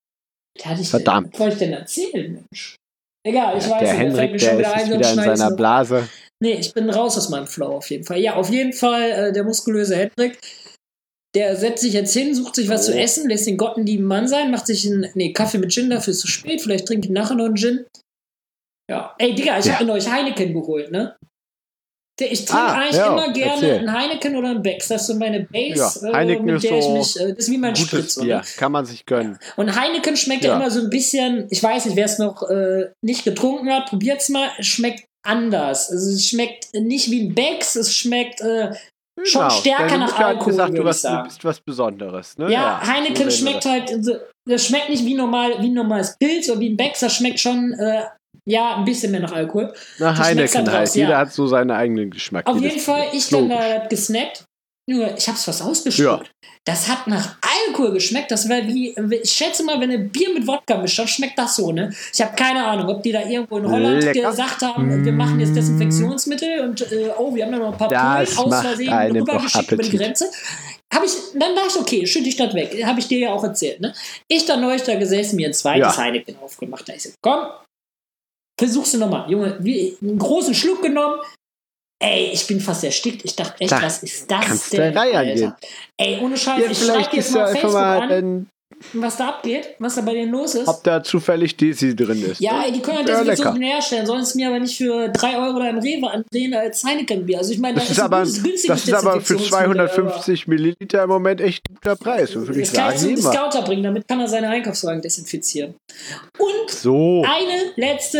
Verdammt. Was wollte ich denn erzählen, Mensch? Egal, ich weiß der nicht. Henrik, der ist jetzt wieder in seiner Blase. Nee, ich bin raus aus meinem Flow auf jeden Fall. Ja, auf jeden Fall der muskulöse Henrik. Der setzt sich jetzt hin, sucht sich was zu essen, lässt den gottenlieben Mann sein, macht sich einen Kaffee mit Gin, dafür ist es zu spät. Vielleicht trinke ich nachher noch einen Gin. Ja. Ey, Digga, ich habe mir euch Heineken geholt, ne? Ich trinke eigentlich immer gerne einen Heineken oder einen Becks. Das ist so meine Base, Heineken mit der ist ich mich. Das ist wie mein Spritz. Bier. Kann man sich gönnen. Und Heineken schmeckt ja immer so ein bisschen, ich weiß nicht, wer es noch nicht getrunken hat, probiert's mal, schmeckt anders. Also es schmeckt nicht wie ein Becks, es schmeckt schon stärker nach Alkohol, gesagt, würde ich sagen. Du bist was Besonderes, ne? Ja, Heineken schmeckt halt, das schmeckt nicht wie ein normales Pilz oder wie ein Becks, das schmeckt schon ein bisschen mehr nach Alkohol. Nach Heineken halt. Jeder hat so seinen eigenen Geschmack. Auf jeden Fall, ich dann da gesnackt. Nur, ich hab's fast ausgespuckt. Ja. Das hat nach Alkohol geschmeckt. Das wäre wie, ich schätze mal, wenn ein Bier mit Wodka mischt, dann schmeckt das so, ne? Ich habe keine Ahnung, ob die da irgendwo in Holland gesagt haben, wir machen jetzt Desinfektionsmittel und wir haben da noch ein paar Polen aus Versehen rübergeschickt über die Grenze. Dann dachte ich, okay, schütte ich das weg. Habe ich dir ja auch erzählt, ne? Ich dann neulich da gesessen, mir ein zweites Heineken aufgemacht. Da ich so, komm, versuchst du nochmal. Junge, einen großen Schluck genommen. Ey, ich bin fast erstickt. Ich dachte echt, was ist das denn, Alter? Ey, ohne Scheiß, ich schreibe jetzt mal Facebook an, was da abgeht, was da bei denen los ist. Ob da zufällig Desi drin ist. Ja, ey, die können das mit so herstellen, sollen es mir aber nicht für 3 Euro da im Rewe andrehen als Heineken-Bier. Also ich meine, das ist aber für 250 Milliliter im Moment echt ein guter Preis. So würde ich sagen. Das kann ich zum Discounter bringen, damit kann er seine Einkaufswagen desinfizieren. Und eine letzte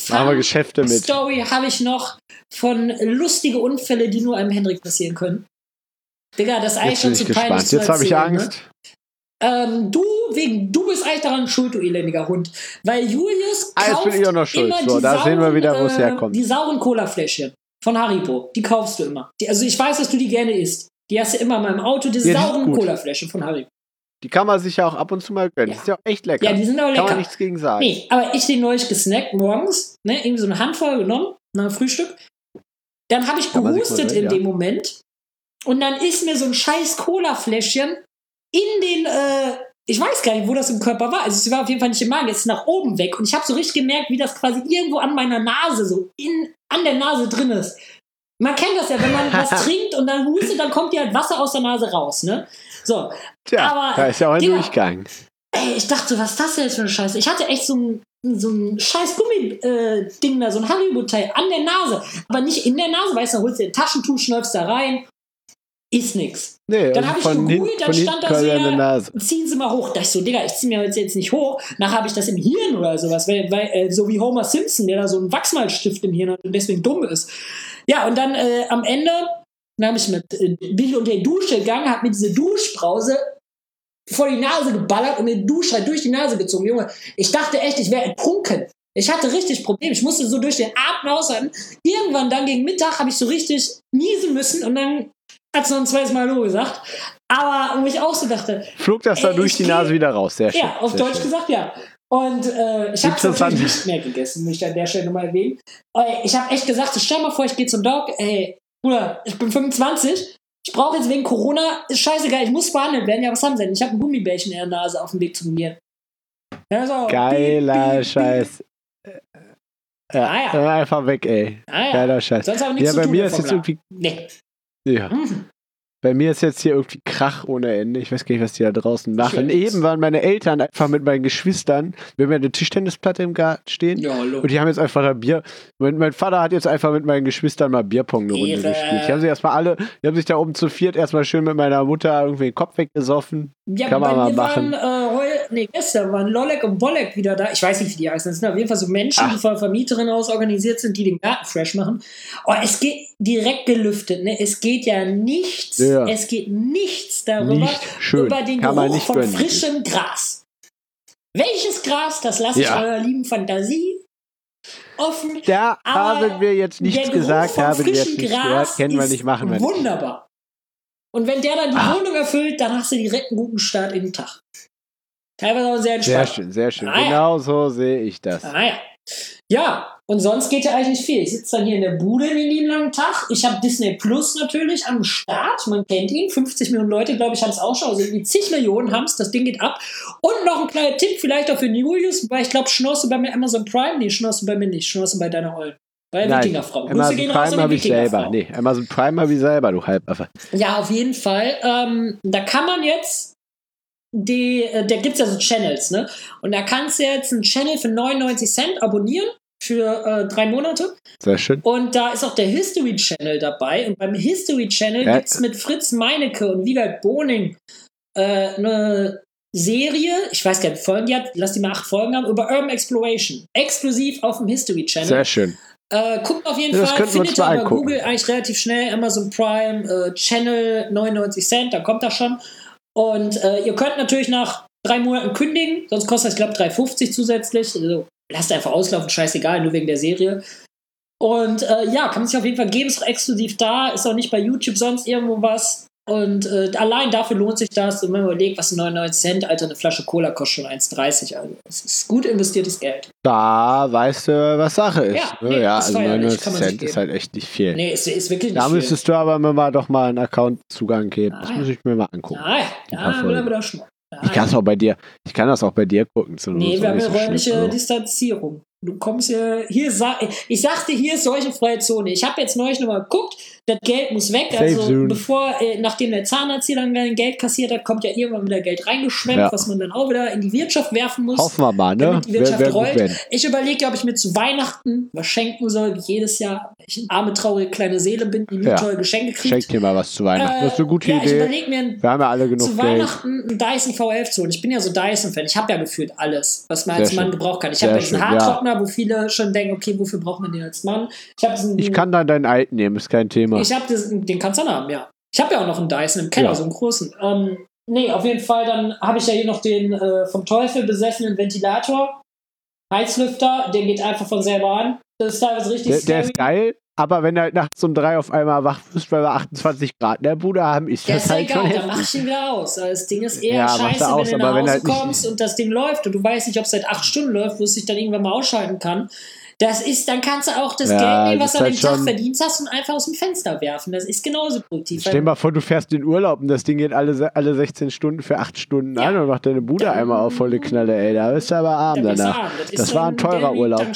Story habe ich noch von lustige Unfälle, die nur einem Henrik passieren können. Digga, das ist eigentlich schon zu peinlich zu erzählen. Jetzt habe ich Angst. Ne? Du bist eigentlich daran schuld, du elendiger Hund. Weil Julius kauft immer die sauren Cola-Fläschchen von Haribo. Die kaufst du immer. Also ich weiß, dass du die gerne isst. Die hast du immer in meinem Auto, diese sauren Cola-Fläschchen von Haribo. Die kann man sich ja auch ab und zu mal gönnen. Die sind ja auch echt lecker. Ja, die sind auch lecker. Kann man nichts gegen sagen. Nee, aber ich den neulich gesnackt morgens, ne, irgendwie so eine Handvoll genommen, nach dem Frühstück. Dann habe ich gehustet in dem Moment. Und dann ist mir so ein scheiß Cola-Fläschchen in den, ich weiß gar nicht, wo das im Körper war. Also es war auf jeden Fall nicht im Magen, es ist nach oben weg. Und ich habe so richtig gemerkt, wie das quasi irgendwo an meiner Nase, so an der Nase drin ist. Man kennt das ja, wenn man was trinkt und dann hustet, dann kommt dir halt Wasser aus der Nase raus, ne? So. Tja, aber, da ist ja auch ein Durchgang. Ey, ich dachte, was ist das denn jetzt für eine Scheiße? Ich hatte echt so ein scheiß Gummi-Ding da, so ein Haribo-Teil an der Nase. Aber nicht in der Nase, weißt du, holst dir ein Taschentuch, schnäufst da rein. Ist nix. Nee, dann habe ich gegoogelt, dann stand da so, ziehen Sie mal hoch. Da ich so, Digga, ich zieh mir jetzt nicht hoch. Nachher habe ich das im Hirn oder sowas, weil so wie Homer Simpson, der da so einen Wachsmalstift im Hirn hat und deswegen dumm ist. Ja, und dann am Ende bin ich unter die Dusche gegangen, hab mir diese Duschbrause vor die Nase geballert und mir die Dusche halt durch die Nase gezogen. Junge, ich dachte echt, ich wäre ertrunken. Ich hatte richtig Probleme. Ich musste so durch den Atem aushalten. Irgendwann dann gegen Mittag habe ich so richtig niesen müssen und dann hat es noch ein zweites Mal Hallo gesagt. Aber wo ich auch so dachte... Flog das da durch die Nase wieder raus. Sehr schön. Ja, auf Deutsch gesagt, ja. Und ich habe es natürlich nicht mehr gegessen, möchte ich an der Stelle nochmal erwähnen. Ich habe echt gesagt, stell mal vor, ich gehe zum Doc, ey, Bruder, ich bin 25, ich brauche jetzt wegen Corona, ist scheißegal, ich muss behandelt werden, ja, was haben sie denn? Ich habe ein Gummibärchen in der Nase auf dem Weg zu mir. Ja, so, geiler Scheiß. Ja, einfach weg, ey. Geiler Scheiß. Sonst auch nichts zu bei tun, mir ist jetzt irgendwie... Nee. Ja. Bei mir ist jetzt hier irgendwie Krach ohne Ende. Ich weiß gar nicht, was die da draußen machen. Eben waren meine Eltern einfach mit meinen Geschwistern. Wir haben ja eine Tischtennisplatte im Garten stehen. Ja, hallo. Und die haben jetzt einfach ein Bier. Mein Vater hat jetzt einfach mit meinen Geschwistern mal Bierpong eine Runde gespielt. Die haben sich die haben sich da oben zu viert erstmal schön mit meiner Mutter irgendwie den Kopf weggesoffen. Ja, kann man mal machen. Gestern waren Lollek und Bollek wieder da. Ich weiß nicht, wie die heißen. Das sind auf jeden Fall so Menschen, die von Vermieterinnen aus organisiert sind, die den Garten fresh machen. Oh, es geht direkt gelüftet, ne? Es geht ja nichts. Ja. Es geht nichts darüber, über den Geruch von frischem Gras. Welches Gras, das lasse ich eurer lieben Fantasie offen. Da haben wir jetzt nichts gesagt, haben wir jetzt nicht gehört, kennen wir nicht, machen wir nicht. Wunderbar. Und wenn der dann die Wohnung erfüllt, dann hast du direkt einen guten Start in den Tag. Teilweise auch sehr entspannt. Sehr schön, sehr schön. Genau so sehe ich das. Ja, und sonst geht ja eigentlich nicht viel. Ich sitze dann hier in der Bude den lieben langen Tag. Ich habe Disney Plus natürlich am Start. Man kennt ihn. 50 Millionen Leute, glaube ich, haben es auch schon. Also irgendwie zig Millionen haben es. Das Ding geht ab. Und noch ein kleiner Tipp vielleicht auch für Julius, weil ich glaube, schnorst du bei mir Amazon Prime? Nee, schnorst du bei mir nicht. Schnorst du bei deiner Ollen. Bei der Wikingerfrau. Amazon Prime habe ich selber. Nee, Amazon Prime habe ich selber, du Halbaffe. Ja, auf jeden Fall. Da kann man jetzt da gibt es ja so Channels, ne? Und da kannst du jetzt einen Channel für 99 Cent abonnieren für 3 Monate. Sehr schön. Und da ist auch der History Channel dabei. Und beim History Channel gibt es mit Fritz Meinecke und Wiegald Boning eine Serie, ich weiß gar nicht, Folgen die hat, lass die mal 8 Folgen haben, über Urban Exploration. Exklusiv auf dem History Channel. Sehr schön. Guckt auf jeden Fall, findet ihr aber Google eigentlich relativ schnell, Amazon Prime, Channel 99 Cent, da kommt das schon. Und ihr könnt natürlich nach 3 Monaten kündigen, sonst kostet das, ich glaube, 3,50 zusätzlich. Also lasst einfach auslaufen, scheißegal, nur wegen der Serie. Und kann man sich auf jeden Fall geben, ist auch exklusiv da, ist auch nicht bei YouTube sonst irgendwo was. Und allein dafür lohnt sich das. Und wenn man überlegt, was 99 Cent, Alter, eine Flasche Cola kostet schon 1,30. Also es ist gut investiertes Geld. Da weißt du, was Sache ist. Ja, also 99 Cent ist halt echt nicht viel. Nee, ist wirklich nicht viel. Da müsstest du aber mir mal doch mal einen Account-Zugang geben. Das muss ich mir mal angucken. Da will er schon. Ich kann das auch bei dir gucken. Nee, wir haben eine räumliche Distanzierung. Du kommst ich sagte, hier ist seuchenfreie Zone. Ich habe jetzt neulich nochmal geguckt, das Geld muss weg. Also nachdem der Zahnarzt hier dann Geld kassiert hat, kommt ja irgendwann wieder Geld reingeschwemmt, was man dann auch wieder in die Wirtschaft werfen muss. Hoffen wir mal, ne? Damit die Wirtschaft rollt. Ich überlege, ob ich mir zu Weihnachten was schenken soll, wie jedes Jahr. Ich eine arme, traurige kleine Seele bin, die nie tolle Geschenke kriegt. Schenk dir mal was zu Weihnachten. Das ist eine gute Idee. Ich überlege mir wir haben ja alle genug zu Geld. Weihnachten einen Dyson V11 zu holen. Ich bin ja so Dyson-Fan. Ich habe ja gefühlt alles, was man als Mann gebrauchen kann. Ich habe jetzt einen Haartrockner, wo viele schon denken, okay, wofür braucht man den als Mann? Ich kann dann deinen alten nehmen, ist kein Thema. Den kannst du dann haben, ja. Ich habe ja auch noch einen Dyson im Keller, so einen großen. Auf jeden Fall, dann habe ich ja hier noch den vom Teufel besessenen Ventilator, Heizlüfter, der geht einfach von selber an. Das ist teilweise richtig scary. Der ist geil, aber wenn du halt nachts um 3 auf einmal wach wirst, weil wir 28 Grad in der Bude haben, ist das halt schon heftig. Dann mach ich ihn wieder aus. Also das Ding ist eher scheiße, wenn du nach Hause kommst und das Ding läuft und du weißt nicht, ob es seit 8 Stunden läuft, wo es sich dann irgendwann mal ausschalten kann. Dann kannst du auch das Geld nehmen, was du an dem Tag verdient hast, und einfach aus dem Fenster werfen. Das ist genauso produktiv. Stell dir mal vor, du fährst in Urlaub und das Ding geht alle 16 Stunden für 8 Stunden an und macht deine Bude einmal auf volle Knalle, ey. Da bist du aber arm danach. Das war ein teurer Urlaub.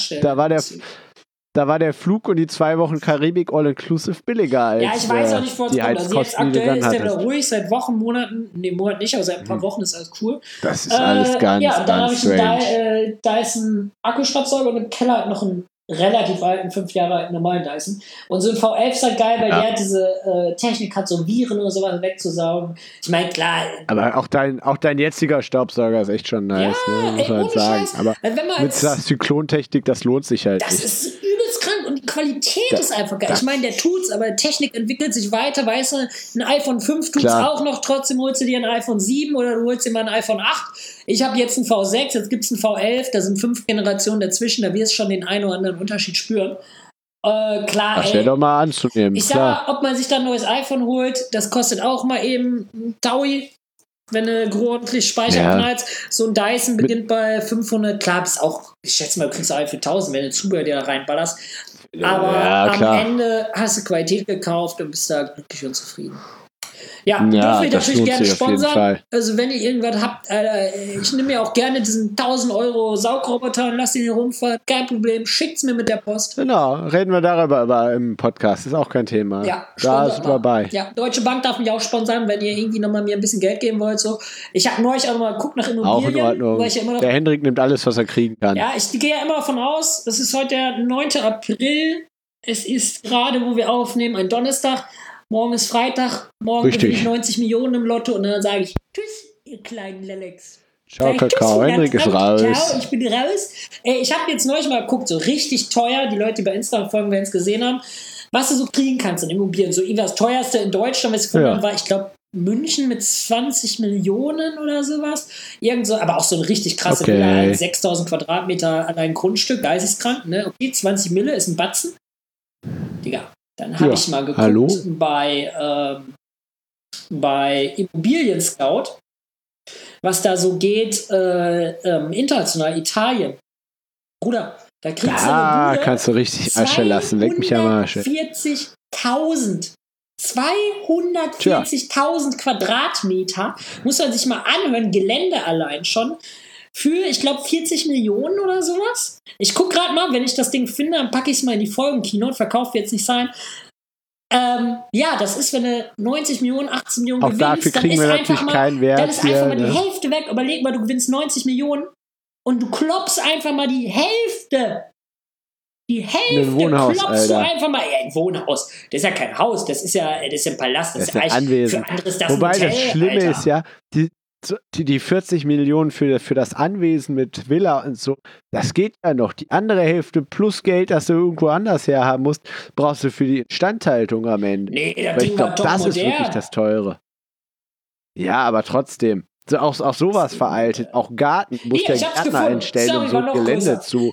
Da war der Flug und die 2 Wochen Karibik All-Inclusive billiger als ich weiß auch nicht, wo es kommt. Also jetzt aktuell ist der wieder ruhig, seit Wochen, Monaten, Monat nicht, aber seit ein paar Wochen ist alles cool. Das ist alles ganz dann habe ich einen Dyson Akkustaubsauger und im Keller noch einen relativ alten, 5 Jahre alten normalen Dyson. Und so ein V11 ist halt geil, weil der diese Technik hat, so Viren oder sowas wegzusaugen. Ich meine, klar. Aber auch dein jetziger Staubsauger ist echt schon nice, ne? Muss man halt sagen. Scheiß. Aber mit der Zyklontechnik, das lohnt sich halt nicht. Das ist übelst krank und die Qualität ist einfach geil. Ich meine, der tut's, aber Technik entwickelt sich weiter, weißt du, ein iPhone 5 tut's auch noch, trotzdem holst du dir ein iPhone 7 oder du holst dir mal ein iPhone 8. Ich habe jetzt ein V6, jetzt gibt's ein V11, da sind 5 Generationen dazwischen, da wirst du schon den einen oder anderen Unterschied spüren. Klar, das wäre doch mal anzunehmen. Ich sag mal, ob man sich dann ein neues iPhone holt, das kostet auch mal eben ein Taui. wenn du ordentlich Speicher abknallst. So ein Dyson beginnt bei 500. Klar, ist auch, ich schätze mal, du kriegst einen für 1000, wenn du Zubehör dir da reinballerst. Aber am Ende hast du Qualität gekauft und bist da glücklich und zufrieden. Ja, dürfen wir natürlich gerne sponsern. Also wenn ihr irgendwas habt, ich nehme mir auch gerne diesen 1000 € Saugroboter und lasse ihn hier rumfahren. Kein Problem, schickt's mir mit der Post. Genau, reden wir darüber im Podcast. Ist auch kein Thema. Ja, da ist dabei. Ja, Deutsche Bank darf mich auch sponsern, wenn ihr irgendwie nochmal mir ein bisschen Geld geben wollt. So. Ich habe neulich auch mal geguckt nach Immobilien. Auch in Ordnung. Der Hendrik nimmt alles, was er kriegen kann. Ja, ich gehe ja immer davon aus, es ist heute der 9. April. Es ist gerade, wo wir aufnehmen, ein Donnerstag. Morgen ist Freitag, morgen gewinne ich 90 Millionen im Lotto und dann sage ich, tschüss, ihr kleinen Lelex. Ciao, Kakao, Hendrik ist raus. Ciao, ich bin raus. Ich habe jetzt neulich mal geguckt, so richtig teuer, die Leute, die bei Instagram folgen, werden es gesehen haben, was du so kriegen kannst in Immobilien. So irgendwas teuerste in Deutschland, was ich gefunden habe, war, ich glaube, München mit 20 Millionen oder sowas. Irgend so, aber auch so eine richtig krasse Villa, 6000 Quadratmeter allein Grundstück, geisteskrank, ne? Okay, 20 Mille ist ein Batzen. Digga. Dann habe ich mal geguckt bei Immobilien Scout, was da so geht, international, Italien. Bruder, da kriegst du eine Bude, kannst du richtig Asche lassen, leck mich am Arsch. 240.000 Quadratmeter, muss man sich mal anhören, Gelände allein schon. Für, ich glaube, 40 Millionen oder sowas. Ich gucke gerade mal, wenn ich das Ding finde, dann packe ich es mal in die Folgenkino und verkauft wird es nicht sein. Das ist, wenn du 90 Millionen, 18 Millionen gewinnst, dafür kriegen wir natürlich keinen Wert. Dann ist einfach mal die Hälfte weg. Überleg mal, du gewinnst 90 Millionen und du klopfst einfach mal die Hälfte. Die Hälfte klopfst du einfach mal. Ja, ein Wohnhaus. Das ist ja kein Haus, das ist ja ein Palast. Das ist ja eigentlich für anderes das Wobei Hotel, das Schlimme ist ja, die 40 Millionen für das Anwesen mit Villa und so, das geht ja noch. Die andere Hälfte plus Geld, das du irgendwo anders her haben musst, brauchst du für die Instandhaltung am Ende. Nee, ich glaube, das ist wirklich das Teure. Ja, aber trotzdem. Auch sowas veraltet. Auch Garten. Musst ja Gärtner einstellen, um so Gelände zu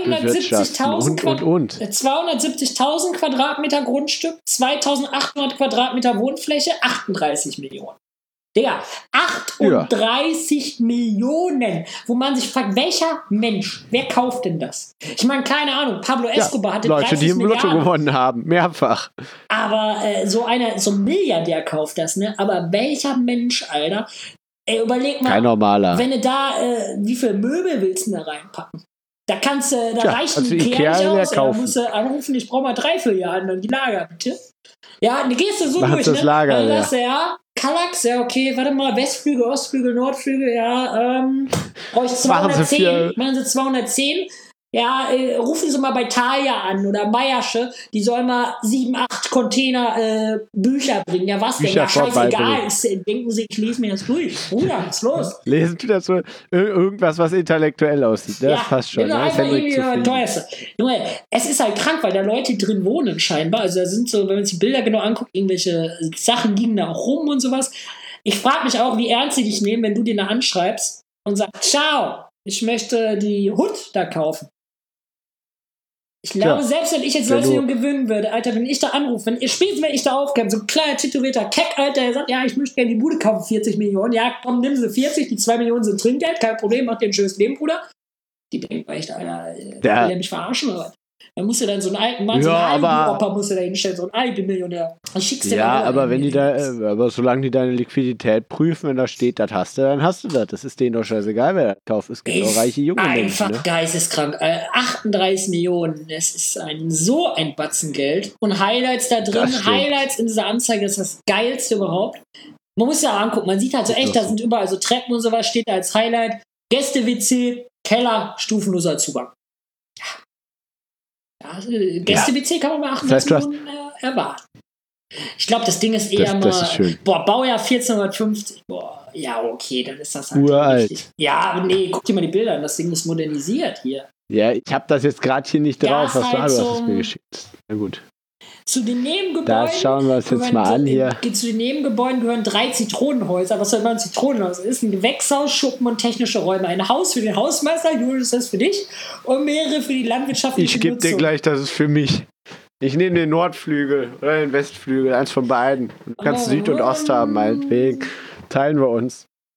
270.000 Quadratmeter Grundstück, 2.800 Quadratmeter Wohnfläche, 38 Millionen. Digga, 38 Millionen, wo man sich fragt, welcher Mensch, wer kauft denn das? Ich meine, keine Ahnung, Pablo Escobar hatte 30 Leute, die im Milliarden. Lotto gewonnen haben, mehrfach. Aber so ein Milliardär kauft das, ne? Aber welcher Mensch, Alter? Überleg mal, kein normaler. Wenn du da, wie viele Möbel willst du da reinpacken? Da kannst du, reichen die Ikea nicht aus, da musst du anrufen, ich brauche mal 3 Milliarden, dann die Lager, bitte. Ja, dann gehst du so durch, das ne? Lager, dann sagst du, Kallax, okay, warte mal, Westflügel, Ostflügel, Nordflügel, brauche ich 210, machen sie 210. Ja, rufen Sie mal bei Thalia an oder Meiersche, die sollen mal 7, 8 Container Bücher bringen. Ja, was denn? Ja, scheißegal. Denken Sie, ich lese mir das durch. Bruder, was ist los? Lesen Sie das so irgendwas, was intellektuell aussieht. Das passt schon. Genau, einfach irgendwie teuerste. Junge, es ist halt krank, weil da Leute drin wohnen scheinbar. Also da sind so, wenn man sich die Bilder genau anguckt, irgendwelche Sachen liegen da auch rum und sowas. Ich frage mich auch, wie ernst sie dich nehmen, wenn du den da anschreibst und sagst, ciao, ich möchte die Hut da kaufen. Ich glaube, selbst wenn ich jetzt Leute gewinnen würde, Alter, wenn ich da anrufe, wenn ich da aufkäme, so ein kleiner tätowierter Keck, Alter, der sagt, ja, ich möchte gerne die Bude kaufen, 40 Millionen, ja, komm, nimm sie 40, die 2 Millionen sind Trinkgeld, kein Problem, mach dir ein schönes Leben, Bruder. Die denken echt, Alter, will der mich verarschen, oder? Dann musst du dann so einen alten Mann, so einen Opa musst du da hinstellen, so einen Alibi-Millionär. Aber wenn die aber solange die deine Liquidität prüfen, wenn da steht, das hast du, dann hast du das. Das ist denen doch scheißegal, wer das kauft. Es gibt auch reiche junge Menschen. Einfach geisteskrank. 38 Millionen, das ist so ein Batzen Geld. Und Highlights da drin, Highlights in dieser Anzeige, das ist das Geilste überhaupt. Man muss ja angucken, man sieht halt so echt, da sind überall so Treppen und sowas, steht da als Highlight. Gäste-WC, Keller, stufenloser Zugang. Gäste-WC kann man bei 38 Millionen erwarten. Ich glaube, das Ding ist eher Baujahr 1450. Boah, ja, okay, dann ist das halt uralt. Richtig. Ja, aber nee, guck dir mal die Bilder an, das Ding ist modernisiert hier. Ja, ich habe das jetzt gerade hier nicht drauf, was du hast es mir geschickt. Na gut. Zu den Nebengebäuden. Das schauen wir uns jetzt mal an hier. Zu den Nebengebäuden gehören 3 Zitronenhäuser. Was soll man ein Zitronenhaus? Das ist ein Gewächshaus, Schuppen und technische Räume. Ein Haus für den Hausmeister, Julius, das ist für dich. Und mehrere für die landwirtschaftliche Nutzung. Ich gebe dir gleich, das ist für mich. Ich nehme den Nordflügel oder den Westflügel, eins von beiden. Du kannst Süd und Ost haben, meinetwegen. Teilen wir uns.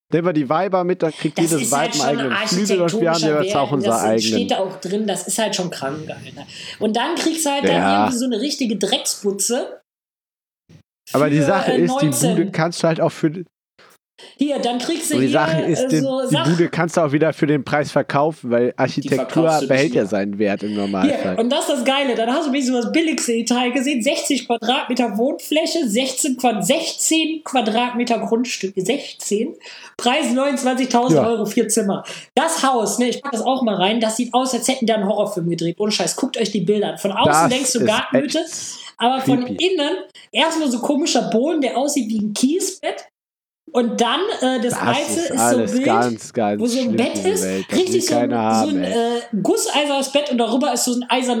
nehmen wir die Weiber mit, dann kriegt jedes Weib einen eigenen Flügel und wir haben ja jetzt auch unser eigenes. Das steht da auch drin, das ist halt schon krank, Alter. Und dann kriegst du halt dann irgendwie so eine richtige Drecksputze. Aber die Sache ist, die Bude kannst du halt auch für... Hier, dann kriegst du und die Sache ist, die Bude kannst du auch wieder für den Preis verkaufen, weil Architektur behält ja seinen Wert im Normalfall. Hier, und das ist das Geile, dann hast du mich so was Billigste Detail gesehen, 60 Quadratmeter Wohnfläche, 16 Quadratmeter Grundstück, 16, Preis 29.000 Euro, 4 Zimmer. Das Haus, ne, ich pack das auch mal rein, das sieht aus, als hätten die einen Horrorfilm gedreht, ohne Scheiß, guckt euch die Bilder an. Von außen denkst du Gartenhütte, aber von innen erstmal so komischer Boden, der aussieht wie ein Kiesbett. Und dann das Weiße ist so wild, ganz wo so ein Bett ist, richtig so ein gusseisernes Bett und darüber ist so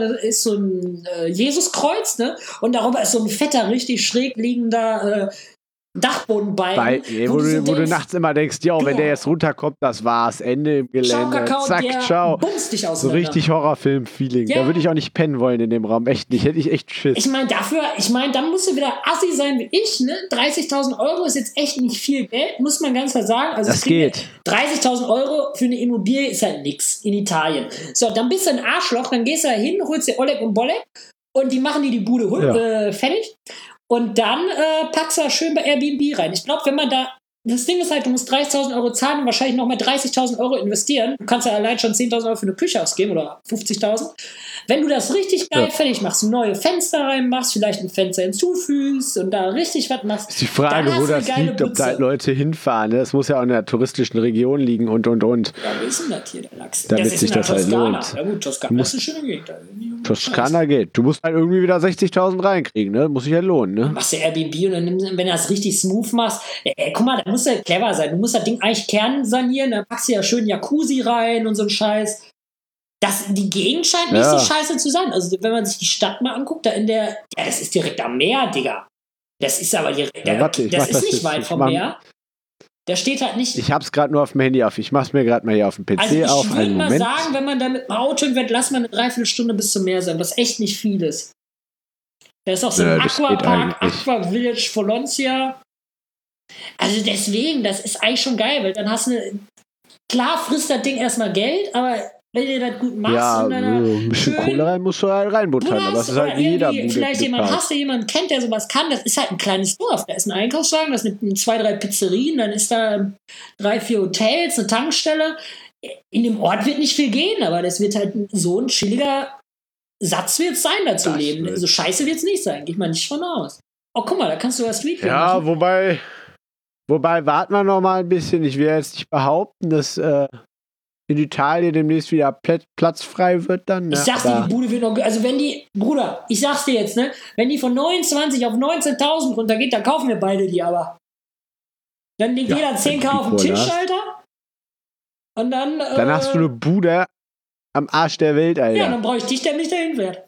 ein Jesuskreuz, ne? Und darüber ist so ein fetter, richtig schräg liegender Dachbodenbalken. Wo du nachts immer denkst, wenn der jetzt runterkommt, das war's, Ende im Gelände. Zack, ciao. Bumst dich so richtig Horrorfilm-Feeling. Da würde ich auch nicht pennen wollen in dem Raum. Echt nicht. Hätte ich echt Schiss. Ich meine, dann musst du wieder assi sein wie ich, ne? 30.000 Euro ist jetzt echt nicht viel Geld, muss man ganz klar sagen. Also das geht. 30.000 Euro für eine Immobilie ist halt nix in Italien. So, dann bist du ein Arschloch, dann gehst du da hin, holst dir Oleg und Bolek und die machen dir die Bude fertig. Und dann packst du da schön bei Airbnb rein. Ich glaube, wenn man da, das Ding ist halt, du musst 30.000 Euro zahlen und wahrscheinlich noch mal 30.000 Euro investieren. Du kannst ja allein schon 10.000 Euro für eine Küche ausgeben oder 50.000. Wenn du das richtig geil fertig machst, neue Fenster reinmachst, vielleicht ein Fenster hinzufügst und da richtig was machst. Ist die Frage, wo das liegt, ob da halt Leute hinfahren. Das muss ja auch in der touristischen Region liegen und. Ja, wo ist denn das hier, der Lachs? Damit sich das halt lohnt. Ja gut, Toskana ist eine schöne Gegend. Toskana geht. Du musst halt irgendwie wieder 60.000 reinkriegen, ne? Muss sich halt lohnen, ne? Dann machst du Airbnb und dann wenn du das richtig smooth machst, guck mal, da musst du clever sein. Du musst das Ding eigentlich kernsanieren, dann packst du ja schön Jacuzzi rein und so ein Scheiß. Die Gegend scheint nicht so scheiße zu sein. Also wenn man sich die Stadt mal anguckt, das ist direkt am Meer, Digga. Das ist aber direkt, das ist nicht weit vom Meer. Da steht halt nicht... Ich hab's gerade nur auf dem Handy auf. Ich mach's mir gerade mal hier auf dem PC auf. Also ich würde mal sagen, wenn man da mit dem Auto hinfährt, lass mal eine Dreiviertelstunde bis zum Meer sein, was echt nicht viel ist. Da ist auch so ein Aquapark, Aqua Village Voloncia. Also deswegen, das ist eigentlich schon geil, weil dann hast du klar frisst das Ding erstmal Geld, aber wenn ihr das gut machst und dann ein bisschen Kohle rein musst du halt reinbuttern, aber das ist halt wie jeder Bude. Vielleicht hast du jemanden kennt, der sowas kann, das ist halt ein kleines Dorf, da ist ein Einkaufswagen, das sind 2, 3 Pizzerien, dann ist da 3, 4 Hotels, eine Tankstelle. In dem Ort wird nicht viel gehen, aber das wird halt so ein chilliger Satz wird es sein, da zu leben. Also scheiße wird es nicht sein, geht man nicht von aus. Oh, guck mal, da kannst du was Streetfood machen. Ja, wobei warten wir noch mal ein bisschen. Ich will jetzt nicht behaupten, dass in Italien demnächst wieder Platz frei wird dann. Ne? Ich sag's dir, die Bude wird noch... Also wenn die... Bruder, ich sag's dir jetzt, ne? Wenn die von 29 auf 19.000 runtergeht, dann kaufen wir beide die aber. Dann legt jeder 10.000 auf den Tisch, Alter. Und dann... Dann hast du eine Bude am Arsch der Welt, Alter. Ja, dann brauche ich dich, der mich dahin fährt.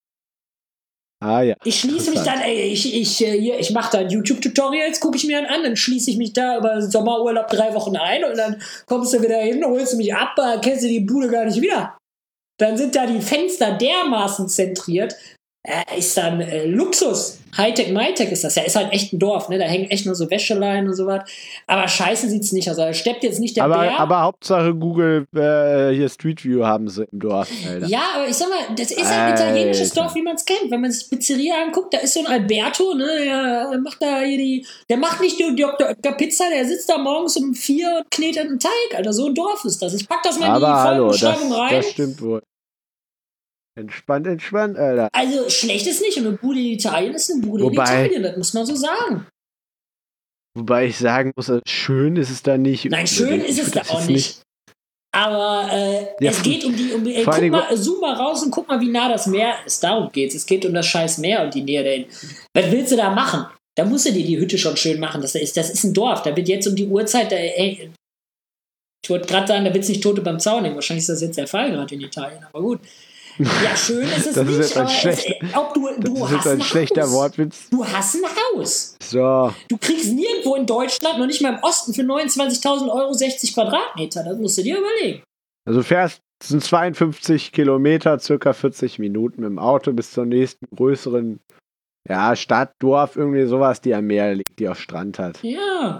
Ah ja. Ich schließe mich dann, ich mache dann YouTube-Tutorials, gucke ich mir an, dann schließe ich mich da über Sommerurlaub 3 Wochen ein und dann kommst du wieder hin, holst du mich ab, kennst du die Bude gar nicht wieder. Dann sind da die Fenster dermaßen zentriert, ist dann Luxus. Hightech, MyTech ist das ja. Ist halt echt ein Dorf, ne? Da hängen echt nur so Wäscheleien und so was. Aber scheiße sieht's nicht aus. Da steppt jetzt nicht der Bär. Aber Hauptsache Google, hier Street View haben sie im Dorf, Alter. Ja, aber ich sag mal, das ist ein italienisches Dorf, wie man es kennt. Wenn man sich Pizzeria anguckt, da ist so ein Alberto, ne? Der macht da hier der macht nicht die Dr. Oetker Pizza, der sitzt da morgens um 4 und knetet einen Teig, Alter. So ein Dorf ist das. Ich pack das mal in die Folgenbeschreibung rein. Das stimmt wohl. Entspannt, Alter. Also schlecht ist nicht. Und eine Bude in Italien ist eine Bude in Italien, das muss man so sagen. Wobei ich sagen muss, schön ist es da nicht. Nein, schön ist es da auch nicht. Aber es geht um die guck mal, zoom mal raus und guck mal, wie nah das Meer ist. Darum geht's. Es geht um das scheiß Meer und die Nähe dahin. Was willst du da machen? Da musst du dir die Hütte schon schön machen. Das ist ein Dorf. Da wird jetzt um die Uhrzeit, ich wollte gerade sagen, da wird es nicht Tote beim Zaun hängen. Wahrscheinlich ist das jetzt der Fall gerade in Italien. Aber gut. Ja, schön ist es das nicht, ist aber das ist ein schlechter Wortwitz. Du hast ein Haus. So. Du kriegst nirgendwo in Deutschland, noch nicht mal im Osten, für 29.000 Euro 60 Quadratmeter. Das musst du dir überlegen. Also fährst, das sind 52 Kilometer, circa 40 Minuten mit dem Auto bis zur nächsten größeren Stadt, Dorf, irgendwie sowas, die am Meer liegt, die auch Strand hat. Ja.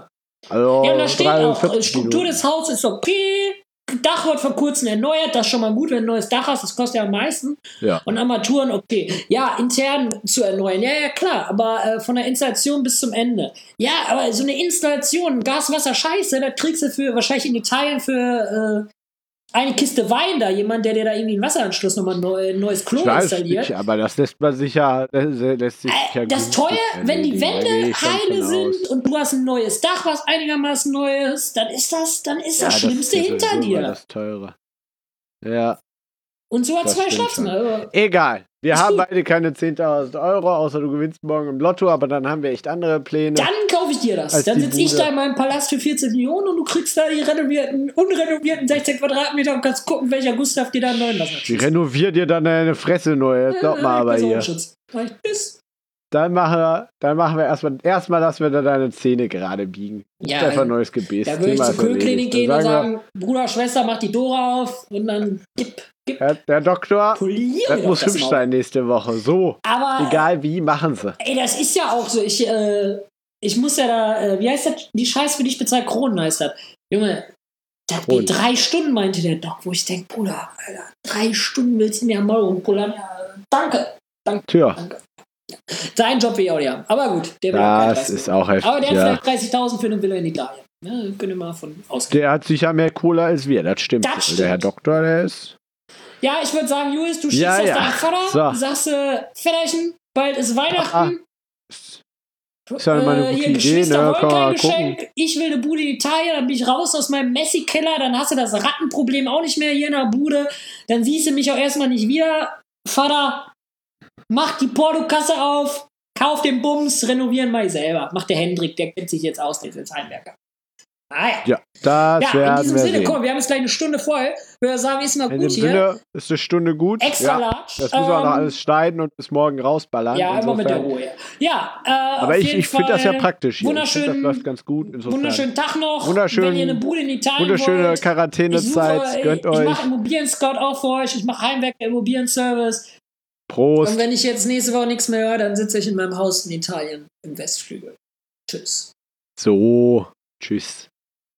Also ja, und da steht auch, 43 Struktur Minuten. des Hauses ist okay, Dach wird vor kurzem erneuert, das ist schon mal gut, wenn du ein neues Dach hast, das kostet ja am meisten. Ja. Und Armaturen, okay. Ja, intern zu erneuern, ja, klar, aber von der Installation bis zum Ende. Ja, aber so eine Installation, Gas, Wasser, Scheiße, da kriegst du für, wahrscheinlich in Italien für eine Kiste Wein da, jemand, der dir da irgendwie einen Wasseranschluss nochmal ein neues Klo installiert. Nicht, aber das lässt man sich ja. Das ist teuer, wenn die Wände heile sind und du hast ein neues Dach, was einigermaßen neu ist, dann ist das Schlimmste hinter dir. Das teure. Ja. Und so hat 2 Schlafzimmer. Also. Egal. Wir haben beide keine 10.000 Euro, außer du gewinnst morgen im Lotto, aber dann haben wir echt andere Pläne. Dann kaufe ich dir das. Dann sitze ich da in meinem Palast für 14 Millionen und du kriegst da die unrenovierten 16 Quadratmeter und kannst gucken, welcher Gustav dir da einen neuen lassen. Die renoviert dir dann deine Fresse neu. Glaub mal aber hier. Dann machen wir erstmal, dass wir da deine Zähne gerade biegen. Ja, einfach ein neues Gebiss. Da würde ich zur Kühlklinik gehen und sagen, Bruder, Schwester, mach die Dora auf und dann gib. Der Doktor, das muss hübsch sein nächste Woche. So, aber, egal wie, machen sie. Ey, das ist ja auch so. Ich muss ja da, wie heißt das? Die Scheiß, für die ich bezahle, Kronen heißt das. Junge, das geht 3 Stunden, meinte der Doc, wo ich denke, Bruder, Alter, 3 Stunden willst du mir am Maul rumpullern? Ja, danke. Danke. Dein Job will ich auch nicht haben. Aber gut, der will das ist auch heftig. Aber der hat vielleicht 30.000 für eine Villa in Italien. Ja, können wir mal von ausgehen. Der hat sicher mehr Kohle als wir, das stimmt. Der Herr Doktor, der ist. Ja, ich würde sagen, Julius, du schießt auf deinen Vater, sagst Väterchen, bald ist Weihnachten. Ist ja immer eine gute Idee, ne? Kann man gucken. Ich will eine Bude in Italien, dann bin ich raus aus meinem Messi-Keller, dann hast du das Rattenproblem auch nicht mehr hier in der Bude, dann siehst du mich auch erstmal nicht wieder. Vater, mach die Portokasse auf, kauf den Bums, renovieren mal selber. Macht der Hendrik, der kennt sich jetzt aus, der ist jetzt Heimwerker. Ja, das werden in diesem wir Sinne, sehen. komm, wir haben jetzt gleich eine Stunde voll. Wir würden sagen, ist mal gut hier. In diesem Sinne ist eine Stunde gut. Extra large. Das müssen wir auch noch alles schneiden und bis morgen rausballern. Ja, immer mit der Ruhe. Ja, aber ich finde das ja praktisch hier. Wunderschön, das läuft ganz gut. Wunderschönen Tag noch. Wenn ihr eine Bude in Italien wunderschöne wollt. Quarantänezeit. Gönnt euch. Ich mache Immobilien-Scout auch für euch. Ich mache Heimwerker Immobilien-Service. Prost. Und wenn ich jetzt nächste Woche nichts mehr höre, dann sitze ich in meinem Haus in Italien im Westflügel. Tschüss. So, tschüss.